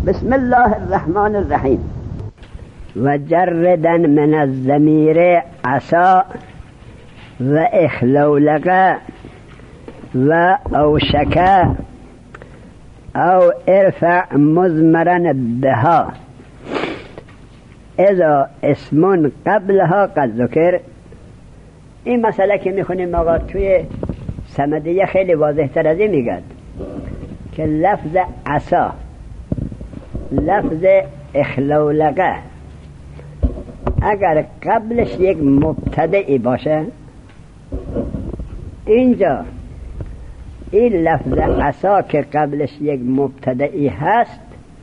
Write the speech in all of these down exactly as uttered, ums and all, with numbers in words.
بسم الله الرحمن الرحیم. و جردن من الضمیر عصا و اخلولق و اوشک او ارفع مضمرا بها اذا اسم قبلها قد ذکر. این مسئله که میخونیم آقا توی سمدیه خیلی واضح تر از این میگد که لفظ عصا، لفظ اخلولقه اگر قبلش یک مبتدعی باشه، اینجا این لفظ عصا که قبلش یک مبتدعی هست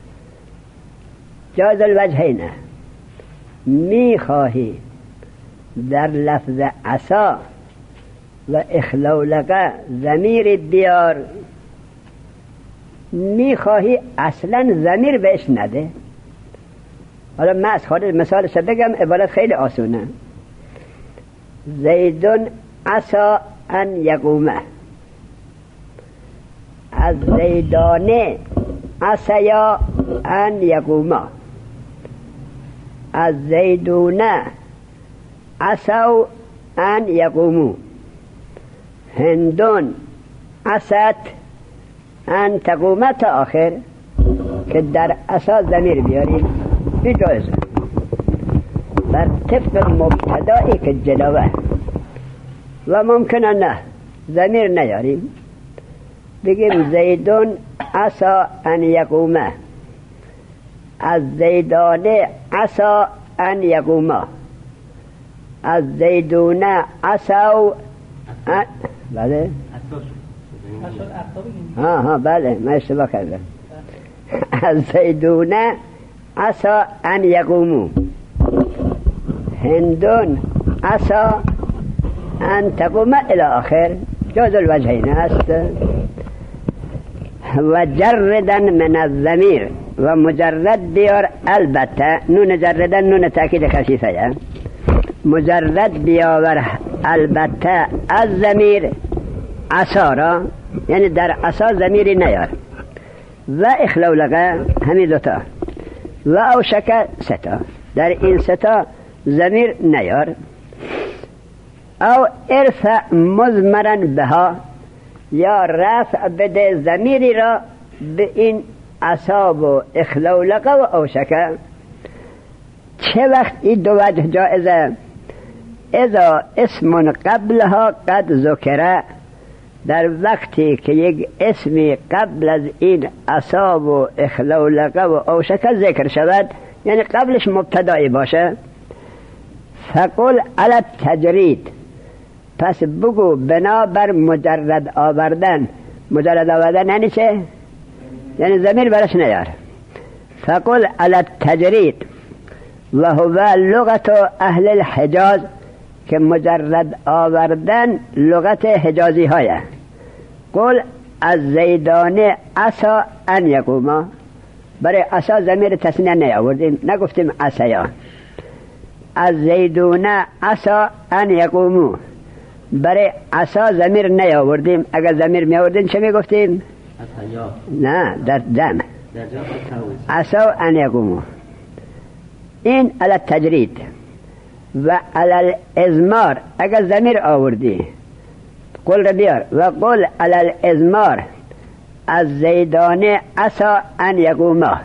جاز الوجهینه. میخواهی در لفظ عصا و اخلولقه ضمیر بیار، میخواهی اصلا ضمیر بهش نده. حالا من از خارج مثالش بگم، عبارت خیلی آسونه. زیدون عصا ان یقومه، از زیدانه عصیا ان یقومه، از زیدونه عصو ان یقومو، هندون عصت ان تقومه تا آخر که در اساس ضمیر بیاریم این جایزه بر طبق مبتدایی که جلوه. و ممکنه نه ضمیر نیاریم، بگیم زیدون عصا ان یقومه، از زیدانه عصا ان یقومه، از زیدونه عصا ان... بله ها ها بله من اشتباه کردم. از زیدونه عصا ان یقومو، هندون عصا ان تقوم الى آخر، جاز الوجهین است. و جردن من الضمیر، و مجرد بیار، البته نون جردن نون تاکید خفیفه، مجرد بیاور البته از ضمیر عصا را، یعنی در عصا ضمیری نیار. و اخلولقه همین دوتا، و اوشک ستا، در این ستا ضمیر نیار. او ارفع مضمرا بها، یا رفع بده ضمیری را به این عصا و اخلولقه و اوشک. چه وقت این دو وجه جائزه؟ اذا اسم قبلها قد ذکره، در وقتی که یک اسمی قبل از این عصا و اخلولقه و اوشک ذکر شود، یعنی قبلش مبتدایی باشه. فقل علی التجرید، پس بگو بنا بر مجرد آوردن. مجرد آوردن یعنی چه؟ یعنی ضمیر برش نیار. فقل علی التجرید و هو لغت اهل الحجاز، که مجرد آوردن لغت حجازی های. قل از زیدانه عصا ان یقوما، برای عصا ضمیر تثنیه نیاوردیم، نگفتیم عصیا. از زیدونه عصا ان یقومو، برای عصا ضمیر نیاوردیم. اگر ضمیر میآوردیم چه میگفتیم؟ نه در جمع عصا ان یقومو. این علی التجرید. و علی الازمار، اگر ضمیر آوردی قل را بیار. و قل علی الازمار از زیدانه عصا ان یقوما،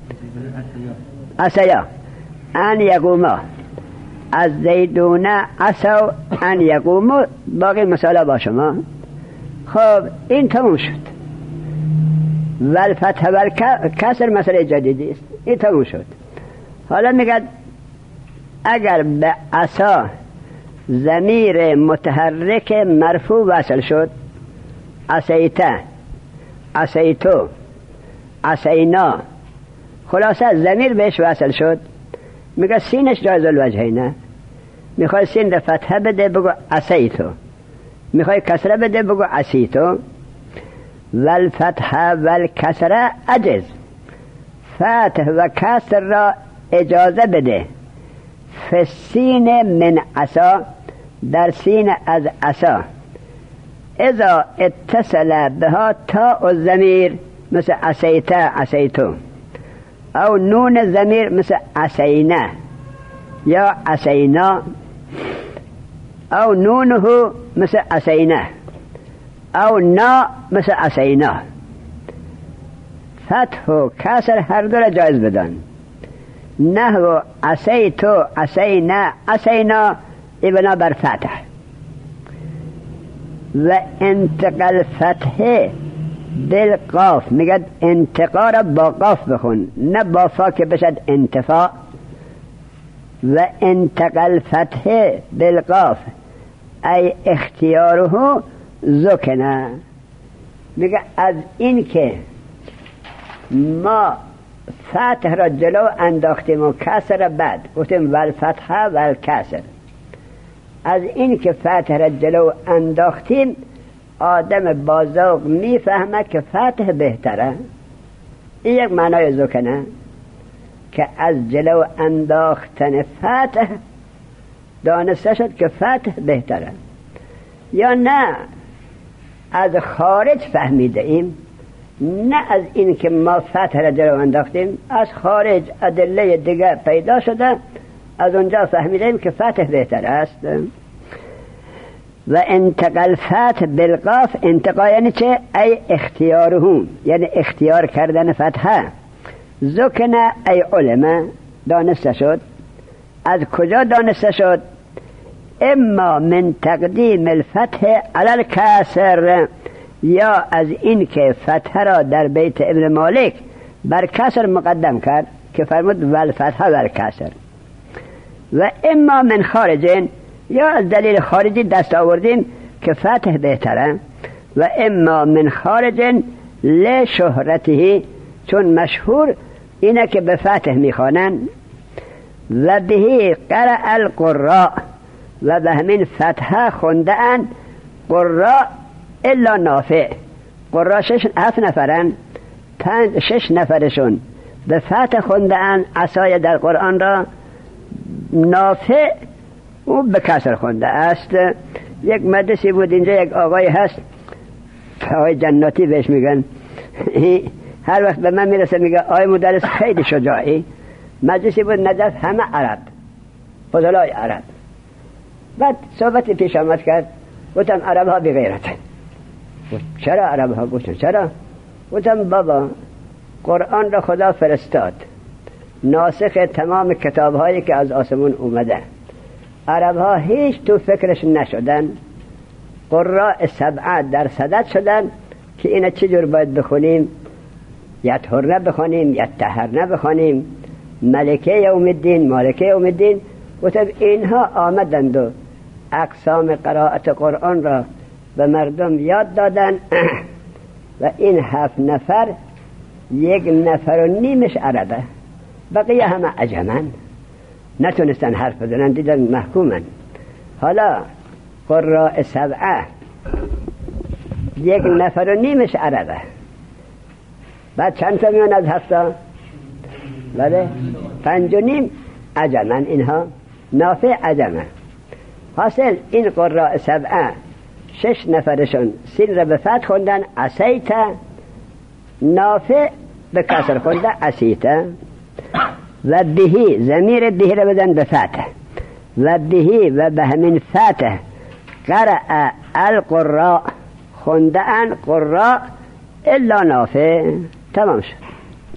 عصیا ان یقوما، از زیدونه عصا ان یقوما. باقی مسئله با شما. خب این تموم شد. و الفتح و الکسر مسئله جدیدی است، این تموم شد. حالا میگه اگر به عصا ضمیر متحرک مرفوع وصل شد، عصیته، عصیتو، عصینا، خلاصه ضمیر بهش وصل شد، میگه سینش جایز الوجهینه. میخوای سین را فتحه بده بگو عصیتو، میخوای کسره بده بگو عصیتو. والفتحه والکسره عجز، فتح و کسر را اجازه بده. فسین من عصا، در سین از عصا. اذا اتصل بها تا الضمیر، مثل عصیته عصیتو. او نون ضمیر مثل عسینه یا عسینا، او نونه مثل عسینه او نا مثل عسینا. فتح و کسر هر دو را جایز بدن. نحو عسیتو عسینا عسینا ابنا بر فتح. و انتقال فتح بالقاف، میگد انتقا را با قاف بخون نه با فا که بشد انتفاع. و انتقال فتح بالقاف ای اختیاره زکنه، میگه از این که ما فتح را جلو انداختیم و کسر را بعد گفتیم والفتحه والکسر. از این که فتح را جلو انداختیم آدم بازوق میفهمه که فتح بهتره. این یک معنای زکنه که از جلو انداختن فتح دانسته شد که فتح بهتره. یا نه از خارج فهمیده ایم، نه از این که ما فتح را جلو انداختیم، از خارج ادله دیگه پیدا شده از اونجا فهمیده ایم که فتح بهتر است. و انتقال فتح بالقاف، انتقال یعنی چه؟ ای اختیاره، یعنی اختیار کردن فتحه. زکنه ای علمه، دانسته شد. از کجا دانسته شد؟ اما من تقدیم الفتح علی الکسر، یا از این که فتح را در بیت ابن مالک بر کسر مقدم کرد که فرمود والفتح والکسر. و اما من خارجین، یا از دلیل خارجی دست آوردیم که فتح بهتره. و اما من خارجین لشهرته، چون مشهور اینه که به فتح میخوانن. و بهی قرأ القراء، و به همین فتحه خوندن قراء الا نافع. قراء شش هفت نفرن، پنج شش نفرشون به فتح خوندن عصای در قرآن را. نافع او به کسر خونده است. یک مدرسی بود اینجا، یک آقای هست، آقای جناتی بهش میگن، هر وقت به من میرسه میگه آقای مدرس خیلی شجاعی. مدرسی بود نجف، همه عرب، فضلای عرب. بعد صحبتی پیش آمد کرد، گفتم عرب ها بی غیرتن. چرا عرب ها؟ گفتم چرا؟ گفتم بابا قرآن را خدا فرستاد ناسخ تمام کتاب هایی که از آسمون اومده. عرب ها هیچ تو فکرش نشدن. قراء سبعه در صدد شدن که اینا چجور باید بخونیم، یا تهرنه بخونیم یا تهرنه بخونیم، ملکه یوم الدین، مالکه یوم الدین. گفتم اینها آمدند و اقسام قرائت قرآن را به مردم یاد دادن و این هفت نفر یک نفر و نیمش عربه، بقیه همه عجمن، نتونستن حرف بزنن، دیدن محکومن. حالا قراء سبعه یک نفر و نیمش عربه، بعد چند تا میان از هفته؟ بله پنج و نیم عجمن. اینها نافع عجمه. حاصل این قراء سبعه شش نفرشون سین را به فتح خوندن عسیت، نافع به کسر خونده عسیت. و بهی ضمیر بهی را بدن به فتح. و بهی و به همین فتح قرأ القراء، خونده ان قراء الا نافع. تمام شد.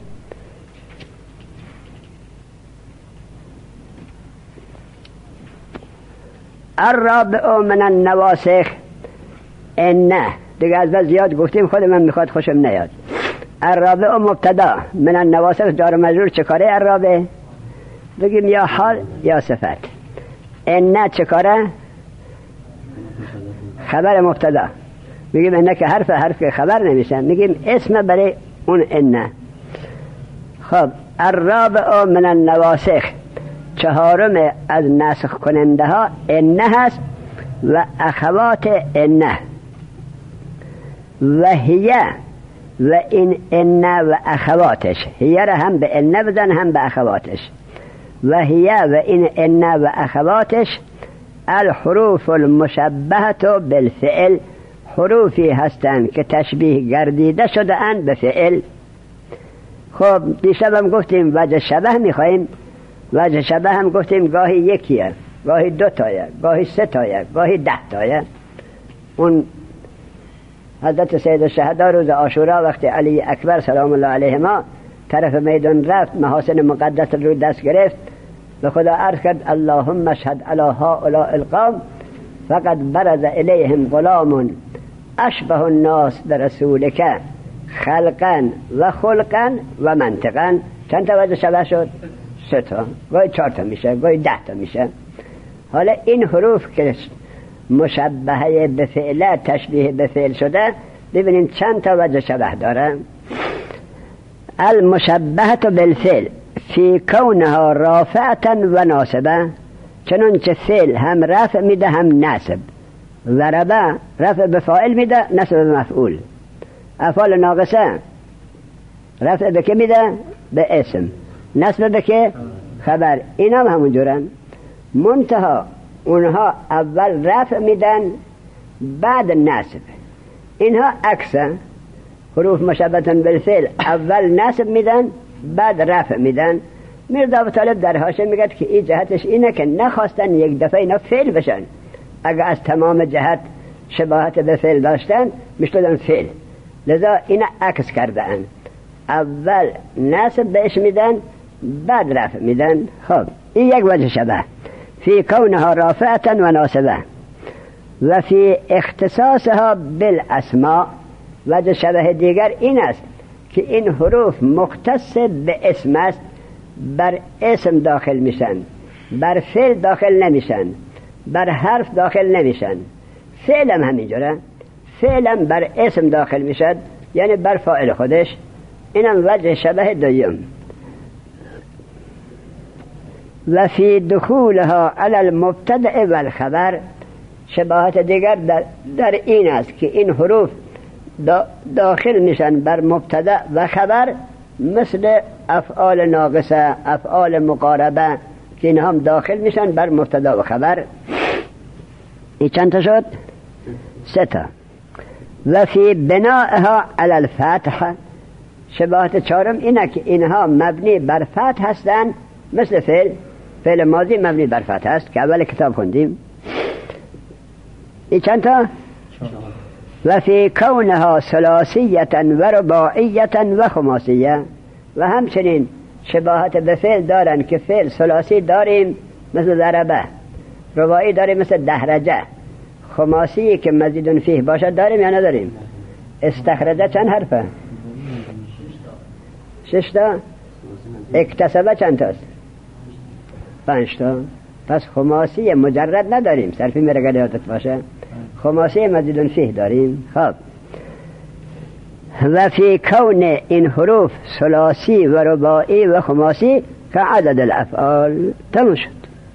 الرابع من النواسخ انه، دیگه از بس زیاد گفتیم خود من میخواد خوشم نیاد. الرابع مبتدا، من النواسخ جار مجرور چه کاره؟ الرابع بگیم یا حال یا صفت. انه چه کاره؟ خبر مبتدا. میگیم انه که حرف حرف خبر نمیشه، میگیم اسم برای اون انه. خب الرابع من النواسخ، چهارم از نسخ کننده ها انه هست و اخوات انه. و هیه و این انه و اخواتش، هیه را هم به انه بزن هم به اخواتش. و هیه و این انه و اخواتش الحروف المشبهت بالفعل، حروفی هستند که تشبیه گردیده شده اند به فعل. خب دیشب هم گفتیم وجه شبه میخواییم. وجه شبه هم گفتیم گاهی یکیه، گاهی دو تایه، گاهی سه تایه، گاهی ده تایه. اون حضرت سید الشهدا روز عاشورا وقتی علی اکبر سلام الله علیه ما طرف میدان رفت، محاسن مقدس رو دست گرفت، به خدا عرض کرد اللهم اشهد علی هؤلاء القوم فقد برز الیهم غلام اشبه الناس برسولک خلقا و خلقا و منطقا. چند تا وجه شبه شد؟ سه تا، گاهی چهار تا میشه، گاهی ده تا میشه. حالا این حروف که مشبهه به فعل، تشبیه به فعل شده، ببینیم چند تا وجه شبه داره. المشبهه بالفعل فی کونها رافعه و ناصبه، چنانچه فعل هم رفع میده هم نصب. ضربه رفع به فاعل میده، نصب به مفعول. افعال ناقصه رفع به که میده؟ به اسم. نصب به که؟ خبر. اینا هم همون جورن، منتها اونها اول رفع میدن بعد نصب. اینها عکسه. حروف مشبهه بالفعل اول نصب میدن بعد رفع میدن. میرزا ابو طالب در حاشیه میگه که این جهتش اینه که نخواستن یک دفعه اینا فعل بشن. اگر از تمام جهت شباهت به فعل داشتن میشدن فعل، لذا اینا عکس کرده اند. اول نصب بهش میدن بعد رفع میدن. خب این یک وجه شبه فی کونها رافعه و ناصبه. و فی اختصاصها بالاسماء، وجه شبه دیگر این است که این حروف مختص به اسم است، بر اسم داخل میشن، بر فعل داخل نمیشن، بر حرف داخل نمیشن. فعلم همینجوره، فعلم بر اسم داخل میشد، یعنی بر فاعل خودش. اینم وجه شبه دویم. و فی دخولها علی المبتدأ و الخبر، شباهت دیگر در, در این است که این حروف داخل میشن بر مبتدأ و خبر، مثل افعال ناقصه، افعال مقاربه که این هم داخل میشن بر مبتدا و خبر. این چند تا شد؟ سه تا. و فی بنائها علی الفتح، شباهت چهارم اینه که اینها مبنی بر فتح هستن، مثل فعل. فعل ماضی مبنی بر فتح است که اول کتاب خوندیم. این چند تا؟ و فی کونها ثلاثیه و رباعیه و خماسیه. و همچنین شباهت به فعل دارن که فعل ثلاثی داریم مثل ضربه، رباعی داریم مثل دهرجه، خماسی که مزید فیه باشد داریم یا نداریم؟ استخرجه چند حرفه؟ شش تا. اکتسبه چند تاست؟ پنج تا. پس خماسی مجرد نداریم، صرفی میره گده یادت باشه. خماسی مزید فیه داریم. خب و فی کون این حروف ثلاثی و رباعی و خماسی که عدد الافعال. تمام شد.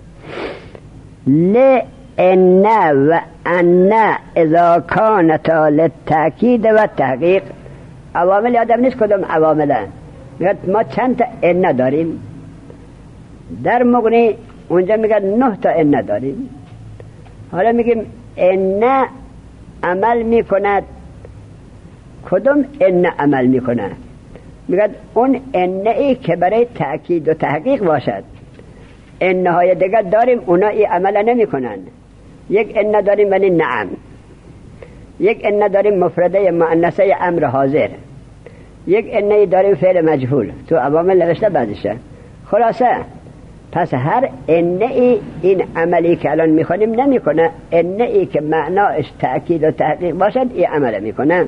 لئن و ان اذا کانتا للتأکید و تحقیق. عوامل یادم نیست کدوم عوامله. میگه ما چند تا ان داریم در مغنی، اونجا میگه نه تا ان داریم. حالا میگیم ان عمل میکند، کدوم ان عمل میکنه؟ میگه اون ان ای که برای تأکید و تحقیق باشد. ان های دیگر داریم اونا ای عمل نمی کنن. یک ان داریم ولی نعم، یک ان داریم مفرده مؤنثه امر حاضر، یک ان داریم فعل مجهول. تو عوامل نوشته بعدشه. خلاصه پس هر ان ای این عملی که الان میخونیم نمیکنه. ان ای که معناش تأکید و تحقیق باشد ای عمل میکنه.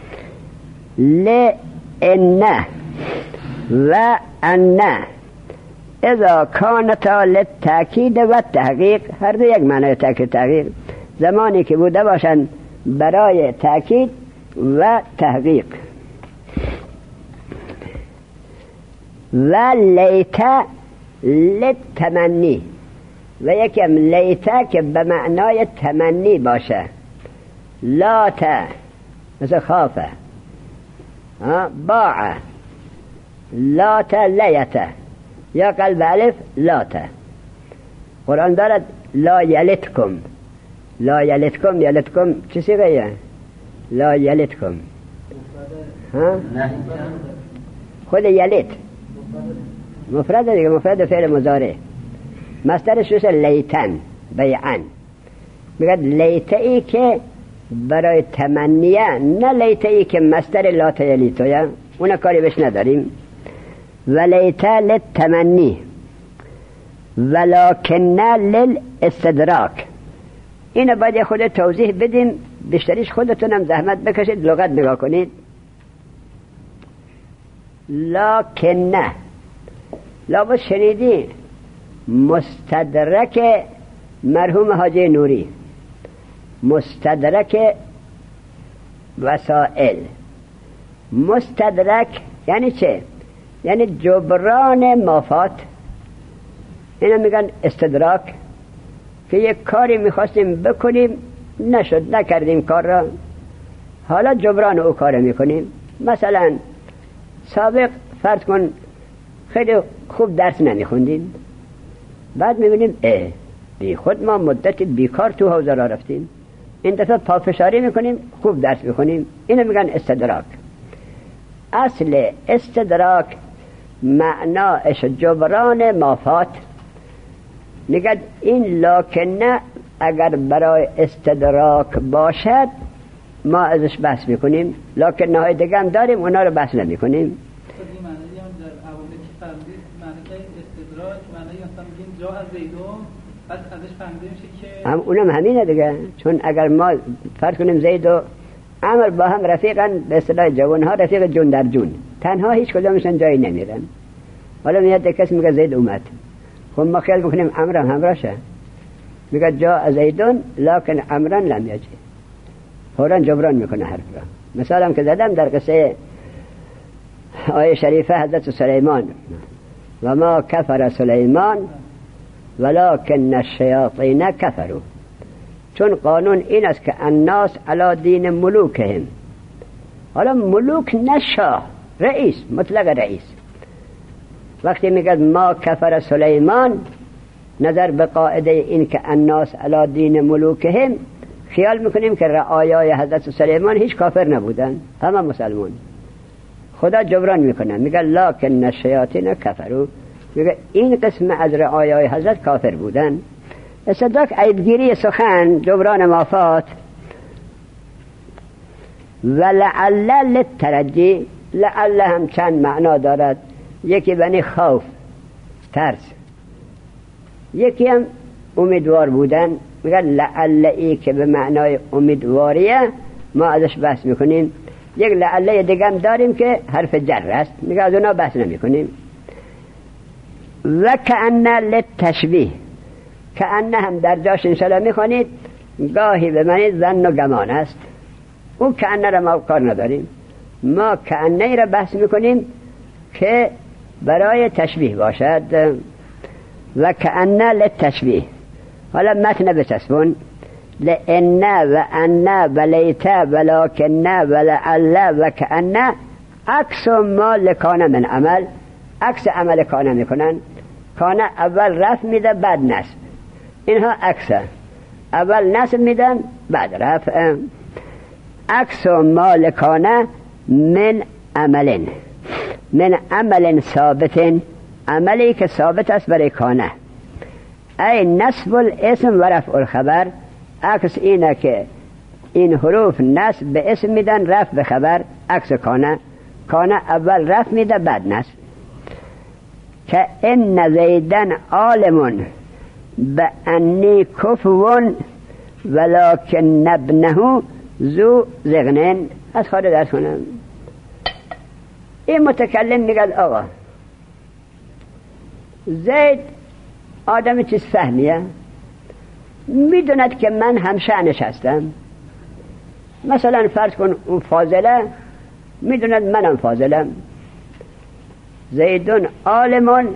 لئن و ان اذا کانتا للتأکید و تحقیق، هر دو یک معنای تأکید تحقیق، زمانی که بوده باشند برای تأکید و تحقیق. و لیت للتمنی، و یکم لیت که به معنای تمنی باشه. لات مثل خافه، باع لات لیت، یا قلب الف لات. قرآن دارد لا یلتکم، لا یلتکم، یلتکم چه صیغه؟ لا یلتکم. ها خود یلیت مفرد دیگه، مفرد فعل مضارع. مصدرش روش لیتن بیعن. میگه لیتئی که برای تمنیه، نه لیتئی که مصدر لا تیلیتویه، اون کاری بهش نداریم. ولیتا للتمنی ولکن للاستدراک. اینو باید خود توضیح بدیم، بیشتریش خودتونم زحمت بکشید لغت نگاه کنید. لکن لابد شنیدین مستدرک مرحوم حاجی نوری، مستدرک وسائل. مستدرک یعنی چه؟ یعنی جبران مافات. اینا میگن استدراک، که یک کاری میخواستیم بکنیم نشد، نکردیم کار را، حالا جبران او کار میکنیم. مثلا سابق فرض کن خیلی خوب درس نمیخوندیم، بعد میبینیم اه بی خود ما مدت بیکار تو حوزه را رفتیم، این دفعه پافشاری میکنیم خوب درس بخونیم. اینو میگن استدراک. اصل استدراک معناش جبران مافات. میگن این لکنه اگر برای استدراک باشد ما ازش بحث میکنیم، لکنه های دیگه هم داریم اونا رو بحث نمیکنیم. هم اونم همینه دیگه، چون اگر ما فرض کنیم زید و عمر با هم رفیقن، به اصطلاح جوان ها رفیق جون در جون، تنها هیچ کدومشون جایی نمیرن. حالا میاد کسی میگه زید اومد، خب ما خیال میکنیم عمر هم همراهشه، میگه جا زیدون لکن عمران لم یجی، فوراً جبران میکنه حرف را. مثال هم که زدم در قصه آیه شریفه حضرت سلیمان، و ما کفر سلیمان ولکن الشیاطین کفروا. چون قانون این است که الناس علی دین ملوکهم. حالا ملوک نشاه، رئیس، مطلق رئیس. وقتی میگه ما کفر سلیمان، نظر به قاعده این که الناس علی دین ملوکهم، خیال میکنیم که رعایای حضرت سلیمان هیچ کافر نبودن، همه مسلمان. خدا جبران میکنه، میگه لکن الشیاطین کفروا، میگه این قسم از رعایای حضرت کافر بودن. استدراک عیبگیری سخن، جبران مافات. و لعل للترجی، لعل هم چند معنا دارد، یکی بنی خوف ترس، یکی هم امیدوار بودن. میگه لعل ای که به معنای امیدواریه ما ازش بحث میکنیم. یک لعله دیگه هم داریم که حرف جر است، میگه از اونا بحث نمیکنیم. و کأن للتشبیه، کأن هم در جاش انشاءالله میخونید گاهی به معنی ظن و گمان است. اون کأن را ما کار نداریم، ما کأن ای را بحث میکنیم که برای تشبیه باشد. و کأن للتشبیه. حالا متن بچسبون، لئن و ان و لیت و لکن و لعل و کأن عکس ما لکان من عمل. عکس عمل کانه میکنن. کانه اول رفع میده بعد نصب، اینها عکسه، اول نصب میدن بعد رفع. عکس ما لکانه من عمل، من عمل ثابت، عملی که ثابت است برای کانه. ای نصب الاسم و رفع الخبر. عکس اینه که این حروف نصب به اسم میدن، رفع به خبر. عکس کانه، کانه اول رفع میده بعد نصب. که ان زیدن عالم بانی کفو ولکن ابنه ذو ذقن. از خارج درس کنم. این متکلم میگه آقا زید آدم چیز فهمیه، میدوند که من هم شأنش هستم. مثلا فرض کن اون فاضله میدوند منم فاضلم. زیدون عالمون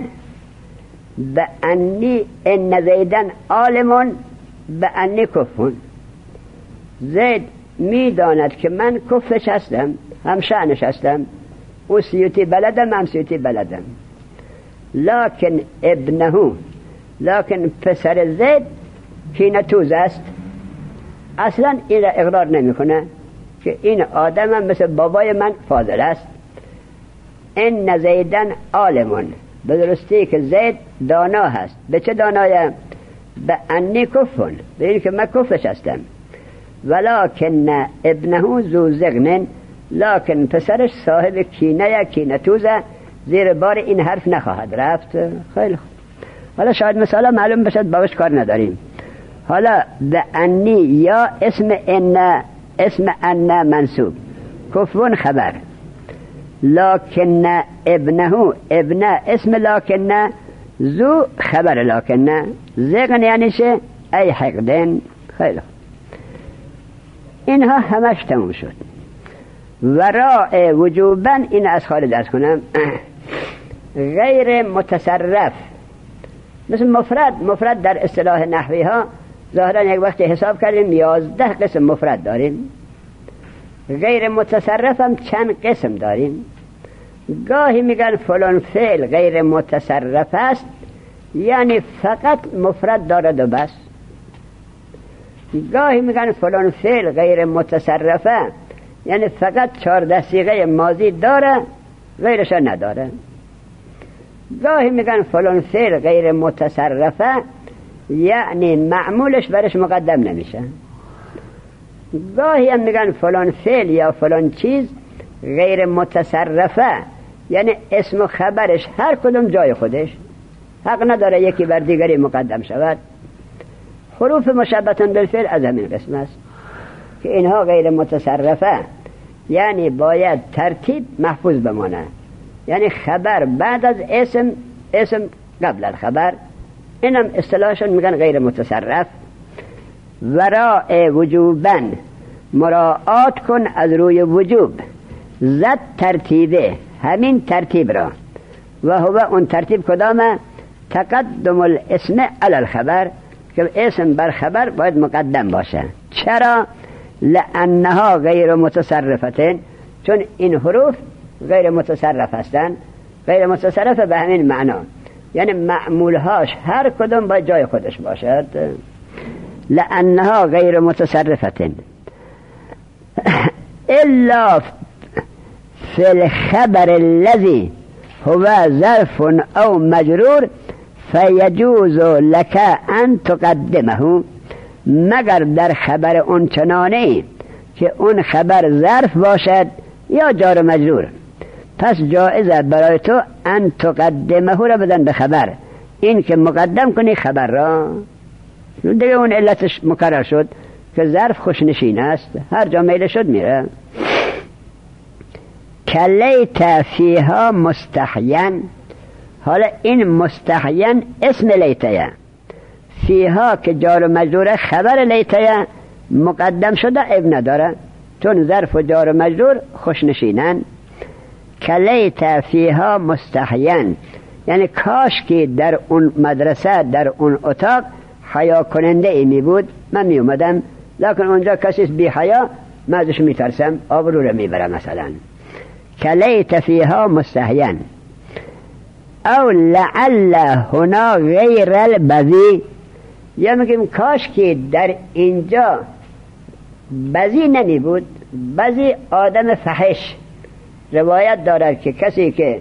بانی ان زیدن عالمون بانی کفون. زید میداند که من کفش هستم، هم شأنش هستم. او سیوتی بلدم، هم سیوتی بلدم. لکن ابنهو، لکن پسر زید کینتوز است، اصلا این را اقرار نمی کنه که این آدم هم مثل بابای من فاضل است. ان زیدن عالمون، به درستی که زید دانا هست. به چه دانایه؟ به انی کفن، به این که من کفش هستم. ولکن ابنه ذو زغن، لکن پسرش صاحب کینه یا کینه توزه، زیر بار این حرف نخواهد رفت. خیلی خوب. حالا شاید مثلا معلوم بشد، باش کار نداریم. حالا به انی یا اسم ان، اسم ان منصوب، کفون خبر، لکن ابنه، ابنه اسم لکن، ذو خبر لکن، زغن یعنی چه؟ ای حقدن. خیلی خوب. اینها همش تموم شد. وراء وجوبا، این از خالی درس کنم، غیر متصرف، مثل مفرد. مفرد در اصطلاح نحوی ها ظاهرا یک وقتی حساب کردیم یازده قسم مفرد داریم. غیر متصرف هم چند قسم داریم. گاهی میگن فلان فعل غیر متصرف است، یعنی فقط مفرد دارد و بس. گاهی میگن فلان فعل غیر متصرفه، یعنی فقط چهارده صیغه ماضی داره، غیرش نداره. گاهی میگن فلان فعل غیر متصرفه، یعنی معمولش برش مقدم نمیشه. گاهی هم میگن فلان فعل یا فلان چیز غیر متصرفه، یعنی اسم و خبرش هر کدوم جای خودش، حق نداره یکی بر دیگری مقدم شود. حروف مشبهه بالفعل از همین قسم است که اینها غیر متصرفه، یعنی باید ترتیب محفوظ بمانه، یعنی خبر بعد از اسم، اسم قبل الخبر. اینم اصطلاحشون میگن غیر متصرف. وراء وجوبا، مراعات کن از روی وجوب، زد ترتیبه، همین ترتیب را. و هو اون ترتیب کدامه؟ تقدم الاسم علی الخبر، که اسم بر خبر باید مقدم باشه. چرا؟ لانها غیر متصرفتن، چون این حروف غیر متصرف هستن. غیر متصرف به همین معنا، یعنی معمولهاش هر کدوم باید جای خودش باشد. لانها غیر متصرفتن الا فی الخبر الذي هو ظرف او مجرور فیجوز لك ان تقدمه، مگر در خبر اون چنانه که اون خبر ظرف باشد یا جار مجرور، پس جائزه برای تو ان تقدمه را بدن به خبر، این که مقدم کنی خبر را. دیگه اون علتش مکرر شد که ظرف خوشنشین است، هر جا میل شد میره. کلیت فیها مستحین، حالا این مستحین اسم لیتیه، فیها که جار و مجرور خبر لیتیه مقدم شده، اب نداره چون ظرف و جار و مجرور خوشنشینن. کلیت فیها مستحین، یعنی کاش که در اون مدرسه، در اون اتاق حیا کننده ای می بود، من می اومدم، لیکن اونجا کسی بی حیا، من ازش می ترسم، آبرو رو می برم مثلا. کلیت فیها مستحین. او لعل هنا غیر البذی، یا میگیم کاش که در اینجا بذی نمی بود. بذی آدم فحش، روایت دارد که کسی که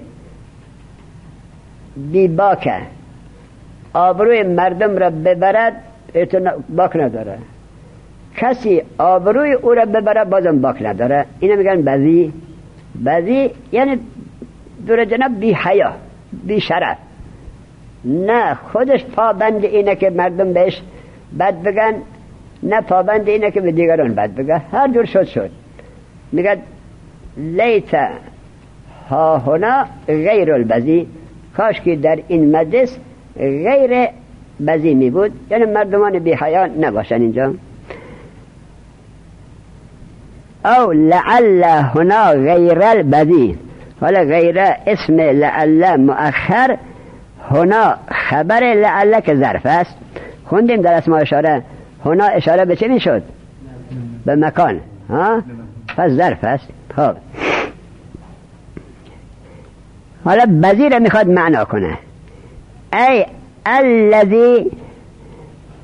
بی باکه آبروی مردم را ببرد باک نداره، کسی آبروی او را ببرد بازم باک نداره. اینو میگن بذی. بذی یعنی دور جناب بی حیا، بی شرف، نه خودش پابند اینه که مردم بهش بد بگن، نه پابند اینه که به دیگران بد بگن، هر جور شد شد. میگه لیت ها هنا غیر البذی، کاش که در این مجلس غیر بذی می بود، یعنی مردمان بی حیا نباشن اینجا. او لعل هنا غیر البذی، حالا غیر اسم لعل مؤخر، هنا خبر لعل که ظرف است. خوندیم در اسماء اشاره، هنا اشاره به چه می شد؟ به مکان، ها؟ پس ظرف است. خب حالا بذی را میخواد معنا کنه. ای الذی،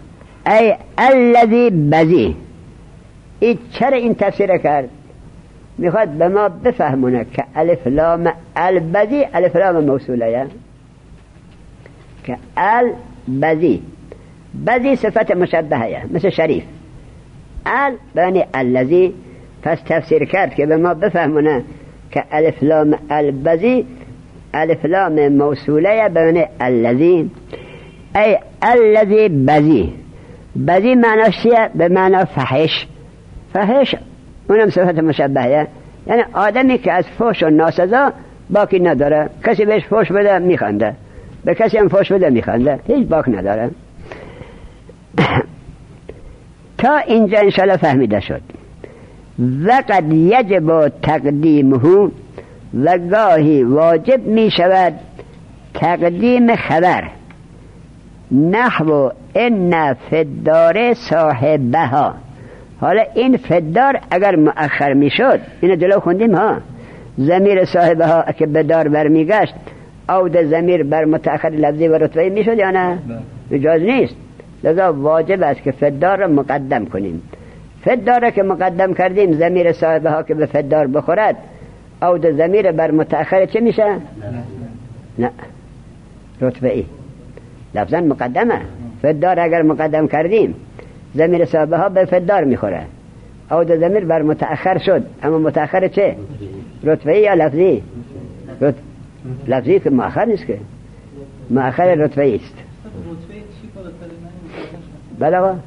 ای الذی بذی. این چرا این تفسیر کرد؟ میخواد به ما بفهمونه که الف لام البذی الف لام موصوله، که البذی بذی صفت مشبهه مثل شریف، ال بنی الذی. پس تفسیر کرد که به ما بفهمونه که الف لام البذی الف لام موصوله بنی الذی، ای الذی بذی. بذی معناش چیه؟ به معنا فحش. فحش اونم صفت مشبهه، یعنی آدمی که از فحش و ناسزا باکی نداره، کسی بهش فحش بده میخنده، به کسی هم فحش بده میخنده، هیچ باک نداره. تا اینجا انشاءالله فهمیده شد. وقد یجب تقدیمه، و گاهی واجب می شود تقدیم خبر، نحو ان فدار صاحبها. حالا این فدار اگر مؤخر می شد، اینو جلو خوندیم ها، ضمیر صاحبها که به دار برمیگشت عود ضمیر بر متأخر لفظی و رتبه‌ای می شد یا نه؟ اجاز نیست. لذا واجب است که فدار را مقدم کنیم. فدار را که مقدم کردیم، ضمیر صاحبها که به فدار بخورد عود ضمیر بر متأخر چه میشه؟ نه, نه. رتبه‌ای لفظا مقدمه. فدار اگر مقدم کردیم ضمیر صاحبها به فدار میخوره، عود ضمیر بر متأخر شد، اما متأخر چه؟ رتبه‌ای یا لفظی؟ رت... لفظی که مؤخر نیست، که مؤخر رتبه‌ای است. بله آقا،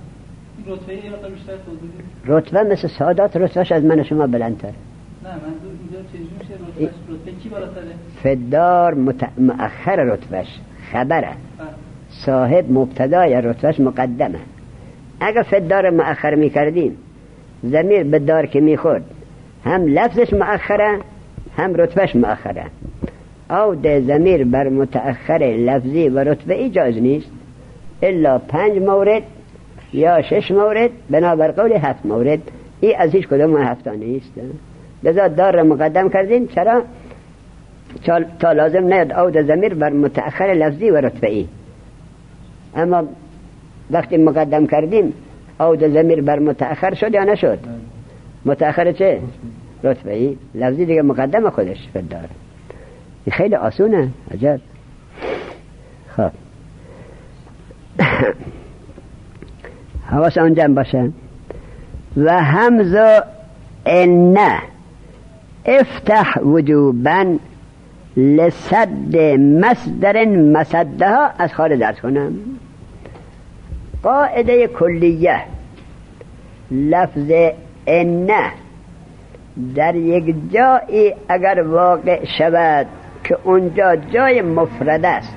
رتبه مثل سادات رتبهش از من شما بلندتر. نه منظور اینجا چجوری میشه؟ رتبه کی بالاتره؟ فدار مت... مؤخر رتبهش خبره، صاحب مبتدای رتبهش مقدمه. اگر فدار مؤخر میکردیم ضمیر به دار که میخورد هم لفظش مؤخره هم رتبهش مؤخره، او ده ضمیر بر متأخر لفظی و رتبه ایجاز نیست الا پنج مورد یا شش مورد، بنابر قول هفت مورد. ای از هیچ کدوم هفتا نیست. لذا دار را مقدم کردیم. چرا؟ تا لازم نیاد عود ضمیر بر متأخر لفظی و رتبه‌ای. اما وقتی مقدم کردیم عود ضمیر بر متأخر شد یا نشد؟ متأخر چه؟ رتبه‌ای. لفظی دیگه مقدم خودش فدار. این خیلی آسونه. عجب. خب حواس آن جمع باشه. و همز ان افتح وجوبا لسد مصدر مسدها. از خارج درس کنم قاعده کلیه، لفظ ان در یک جایی اگر واقع شود که اونجا جای مفرد است،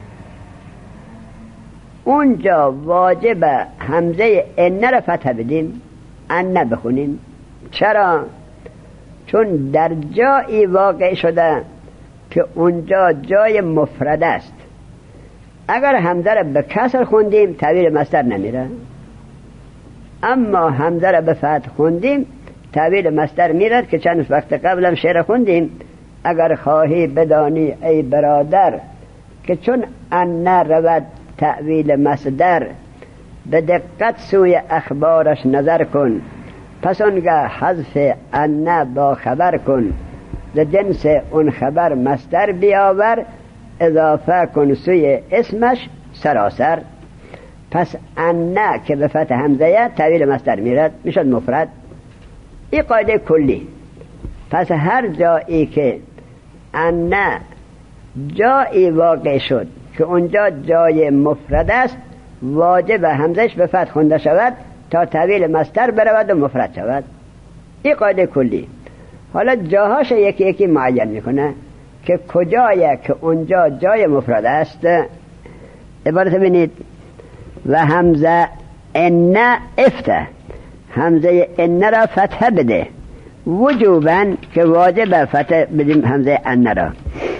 اونجا واجب همزه ان را فتح بدیم، ان بخونیم. چرا؟ چون در جایی واقع شده که اونجا جای مفرد است. اگر همزه را به کسر خوندیم تعبیر مصدر نمیره، اما همزه را به فتح خوندیم تعبیر مصدر میرد، که چند وقت قبلم شعر خوندیم. اگر خواهی بدانی ای برادر که چون ان رود تعویل مصدر، به دقت سوی اخبارش نظر کن، پس اونگه حذف ان با خبر کن، ز جنس اون خبر مصدر بیاور، اضافه کن سوی اسمش سراسر. پس ان که به فتح همزه تعویل مصدر میرد میشد مفرد. این قاعده کلی. پس هر جایی که ان جایی واقع شد که اونجا جای مفرد است، واجب همزش به فتح خونده شود تا تعویل مصدر برود و مفرد شود. این قاعده کلی. حالا جاهاش یکی یکی معین میکنه که کجایه که اونجا جای مفرد است. عبارت بینید: و همزه ان افتح، همزه ان را فتح بده، وجوبا که واجب فتح بدیم همزه ان را،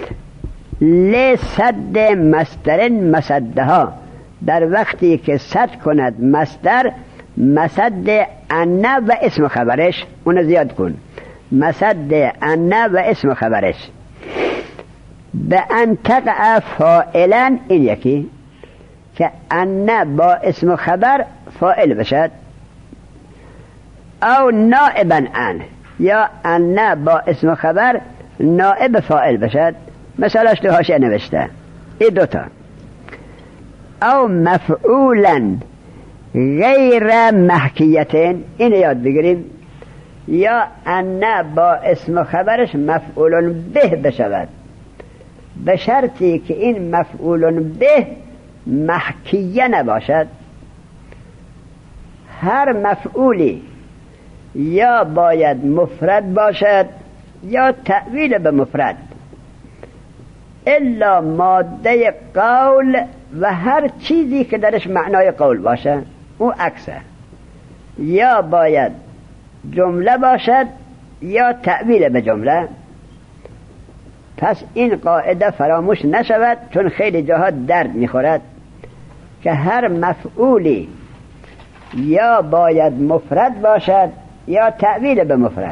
لسد مصدر مسدها، در وقتی که صد کند مصدر مسد ان و اسم خبرش، اون زیاد کن، مسد ان و اسم خبرش، به ان تقع فاعلا، این یکی که ان با اسم خبر فاعل بشد، او نائبا ان، یا ان با اسم خبر نائب فاعل بشد، مثالش تو حاشیه نوشته این دوتا. او مفعولا غیر محکیتین، این یاد بگیریم، یا ان با اسم خبرش مفعول به بشود، به شرطی که این مفعول به محکیه نباشد. هر مفعولی یا باید مفرد باشد یا تأویل به مفرد، الا ماده قول و هر چیزی که درش معنای قول باشه او عکسه، یا باید جمله باشد یا تأویل به جمله. پس این قاعده فراموش نشود، چون خیلی جاها درد میخورد که هر مفعولی یا باید مفرد باشد یا تأویل به مفرد،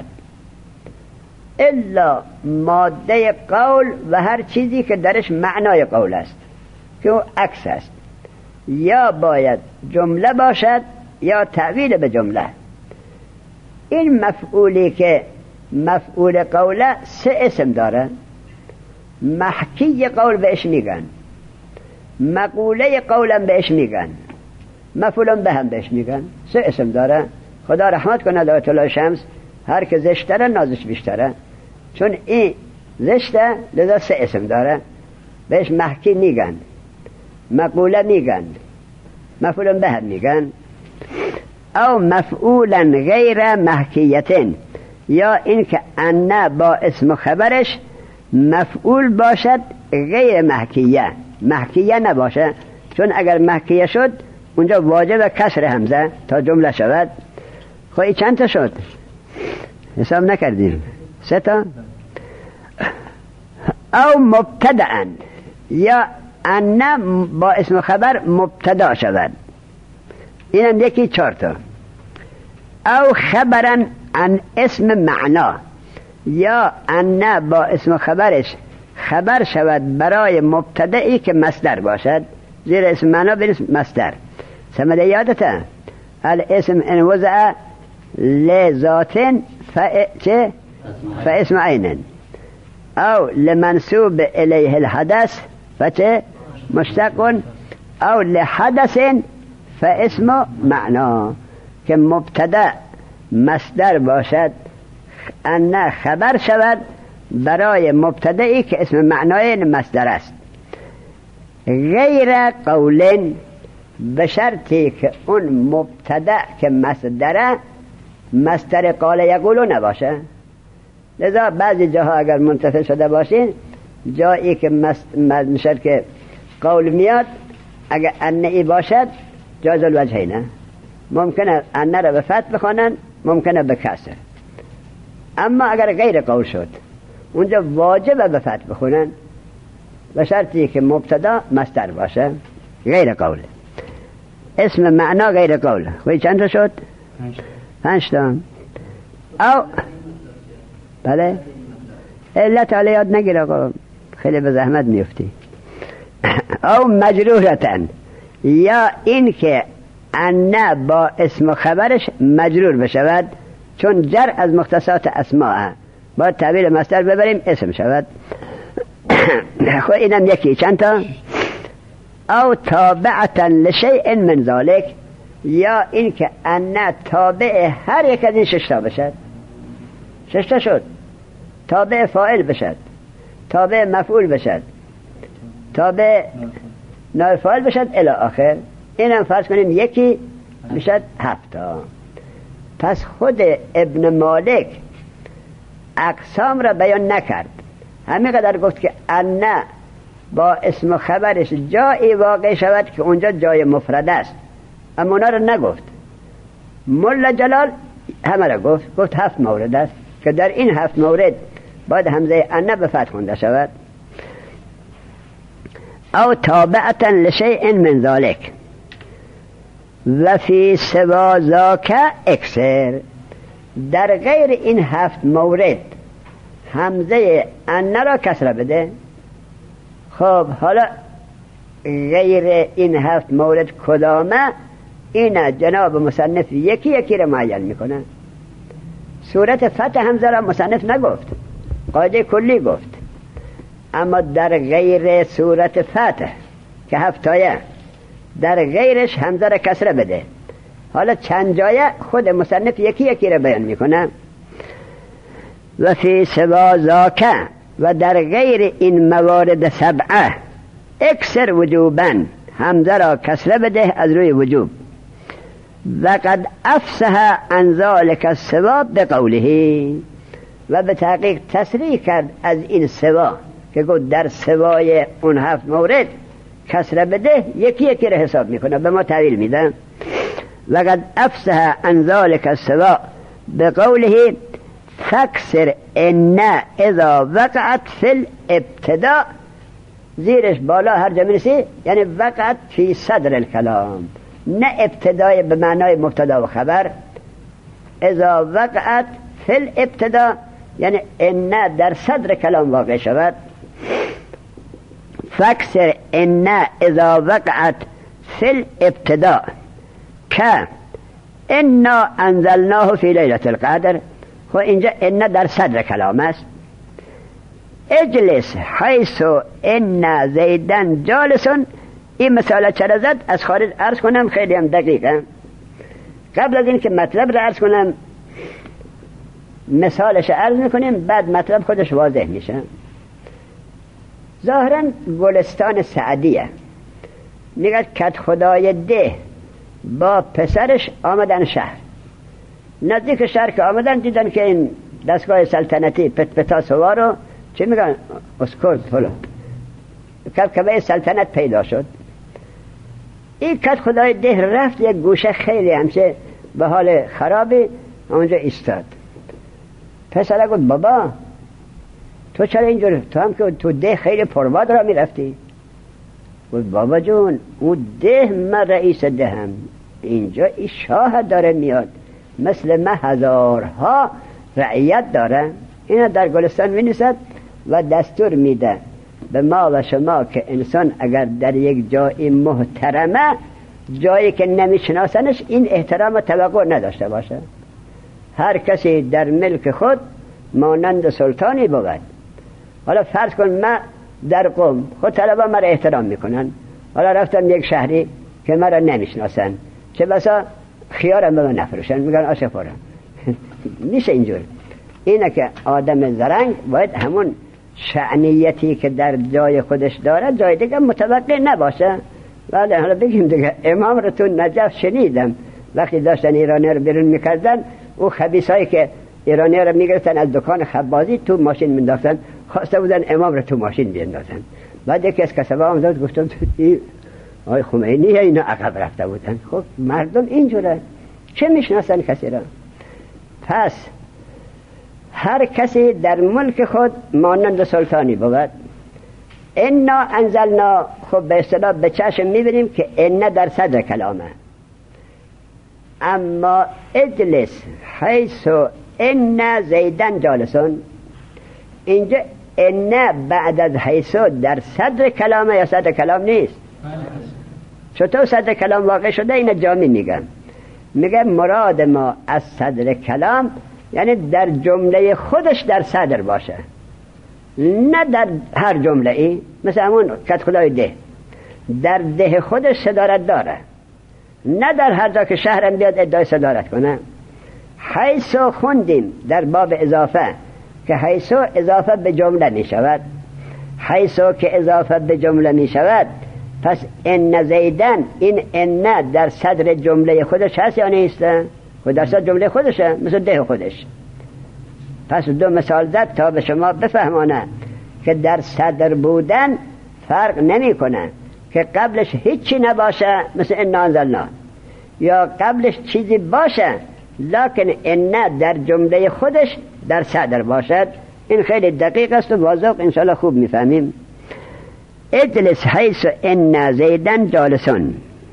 الا ماده قول و هر چیزی که درش معنای قول است که او عکس است، یا باید جمله باشد یا تأویل به جمله. این مفعولی که مفعول قوله سه اسم داره، محکی قول بهش میگن، مقوله قولم بهش میگن، مفعول به هم بهش میگن، سه اسم داره. خدا رحمت کنه آیت الله شمس، هر که زشتره نازش بیشتره، چون این زشته لذا سه اسم داره، بهش محکی میگن، مقوله میگن، مفعول به هم میگن. او مفعولا غیر محکیتین، یا این که ان با اسم خبرش مفعول باشد غیر محکیه، محکیه نباشه، چون اگر محکیه شد اونجا واجب کسر همزه تا جمله شود. خواهی چند تا شد؟ حساب نکردیم، سه تا. او مبتدأن، یا ان با اسم خبر مبتدا شود، اینم یکی چهار تا. او خبرن عن اسم معنا، یا ان با اسم خبرش خبر شود برای مبتدئی که مصدر باشد، زیر اسم معنا بریم مصدر. سمده یادته الاسم ان وضع لذات فا فاسم عین، او لمنسوب الیه الحدث فچه مشتق، او لحدث فاسم معنا، که مبتدا مصدر باشد ان خبر شود برای مبتدئی که اسم معنای مصدر است. غیر قول، به شرطی که اون مبتدا که مصدره مصدر قال یقولو نباشه. لذا بعضی جاها اگر منتفع شده باشین، جایی که مصدر که قول میاد اگر ان ای باشد جاز الوجهینه، ممکنه ان را به فتح بخوانن، ممکنه به کسر. اما اگر غیر قول شد اونجا واجب به فتح بخونن، به شرطی که مبتدا مصدر باشه غیر قول. اسم معنا غیر قول. خوی چند تا شد؟ پنج تا. او بله علت حالا یاد نگیر آقا، خیلی به زحمت میفتی. او مجرورتن، یا این که ان با اسم خبرش مجرور بشود، چون جر از مختصات اسماء، با تعبیر مصدر ببریم اسم شود. خب اینم یکی چند تا. او تابعتا لشیء من ذلك، یا این که ان تابع هر یک از این شش تا بشد. شش تا شد. تابع فاعل بشد، تابع مفعول بشد، تابع نائب فاعل بشد الی آخر. اینم فرض کنیم یکی بشد هفت تا. پس خود ابن مالک اقسام را بیان نکرد، همین قدر گفت که ان با اسم خبرش جایی واقع شود که اونجا جای مفرد است، اما اونا را نگفت. ملا جلال همه را گفت، گفت هفت مورد است که در این هفت مورد باید همزه ان به فتح خونده شود. او تابعتا لشیء من ذلك و فی سوا ذاک اکثر، در غیر این هفت مورد همزه ان را کسره بده. خب حالا غیر این هفت مورد کدامه؟ این جناب مصنف یکی یکی را معین میکنه. صورت فتح همزه را مصنف نگفت، قاعده کلی گفت، اما در غیر صورت فتح که هفتایه در غیرش همزه را کسره بده. حالا چند جایه خود مصنف یکی یکی را بیان میکنه. و فی سوا ذاک، و در غیر این موارد سبعه اکثر وجوبا، همزه را کسره بده از روی وجوب. و قد افسح عن ذلك السوا بقوله، و به تحقیق تصریح کرد از این سوا که گفت در سوای اون هفت مورد کسره بده، یکی یکی را حساب میکنه، به ما تعویل میده. و قد افسح عن ذلك السوا بقوله فاکسر ان اذا وقعت فی الابتداء، زیرش بالا هر جا میرسی یعنی وقعت فی صدر الکلام، نه ابتدای به معنای مبتدا و خبر. اذا وقعت فی الابتداء یعنی ان در صدر کلام واقع شود. فاکسر ان اذا وقعت فی الابتداء که انا انزلناه فی لیلة القدر، و اینجا ان در صدر کلام است. اجلس حیث ان زیدن جالسون، این مثال چرا زد از خارج عرض کنم، خیلی هم دقیقه. قبل از این که مطلب را عرض کنم مثالش عرض میکنیم، بعد مطلب خودش واضح میشه. ظاهرا گلستان سعدیه میگه کت خدای ده با پسرش آمدن شهر. نزدیک شهر که آمدن دیدن که این دستگاه سلطنتی پت پتا سوارو چه میگن اسکورد فلو کبکبه سلطنت پیدا شد. این کت خدای ده رفت یک گوشه خیلی همشه به حال خرابی اونجا ایستاد. پسر گفت بابا تو چرا اینجور، تو هم که تو ده خیلی پرباد را میرفتی. گفت بابا جون اون ده من رئیس ده هم، اینجا این شاه داره میاد، مثل من هزارها رعیت داره. اینا در گلستان می‌نویسد و دستور میده به ما و شما که انسان اگر در یک جای محترمه، جایی که نمیشناسنش، این احترام و توقع نداشته باشه. هر کسی در ملک خود مانند سلطانی بود. حالا فرض کن من در قم خود طلبا مرا احترام میکنن، حالا رفتم یک شهری که مرا نمیشناسن، چه بسا خیارم به من نفروشن، میگن آشه خورم. میشه اینجور. اینه که آدم زرنگ باید همون شعنیتی که در جای خودش داره جای دیگه متوقع نباشه. ولی حالا بگیم دیگه امام رو تو نجف شنیدم وقتی داشتن ایرانی رو بیرون میکردن، او خبیثایی که ایرانی رو میگرفتن از دکان خبازی تو ماشین مینداختن، خواسته بودن امام رو تو ماشین بیندازن. بعد یکی از کسبه آمد گفتم آی خمینی اینا عقب رفته بودن. خب مردم اینجوره، چه میشناسن کسی را؟ پس هر کسی در ملک خود مانند سلطانی بود. انا انزلنا، خب به اصطلاح به چشم میبینیم که ان در صدر کلامه، اما اجلس حیث ان زیدن جالسون، اینجا ان بعد از حیث در صدر کلامه یا صدر کلام نیست؟ چطور صدر کلام واقع شده؟ این جامعی میگم میگه مراد ما از صدر کلام یعنی در جمله خودش در صدر باشه، نه در هر جمله ای. مثل همون کت خدای ده در ده خودش صدارت داره، نه در هر جا که شهرم بیاد ادعای صدارت کنه. حیثو خوندیم در باب اضافه که حیثو اضافه به جمله می شود. حیثو که اضافه به جمله می شود، پس ان زیدن، این ان در صدر جمله خودش هست یا نیست؟ خود در صدر جمله خودشه، مثل ده خودش. پس دو مثال زد تا به شما بفهمانه که در صدر بودن فرق نمی کنه که قبلش هیچی نباشه مثل ان انزلنا، یا قبلش چیزی باشه لکن ان در جمله خودش در صدر باشد. این خیلی دقیق است و واضح، انشاءالله خوب میفهمیم. اجلس حیث ان زیدن جالسون،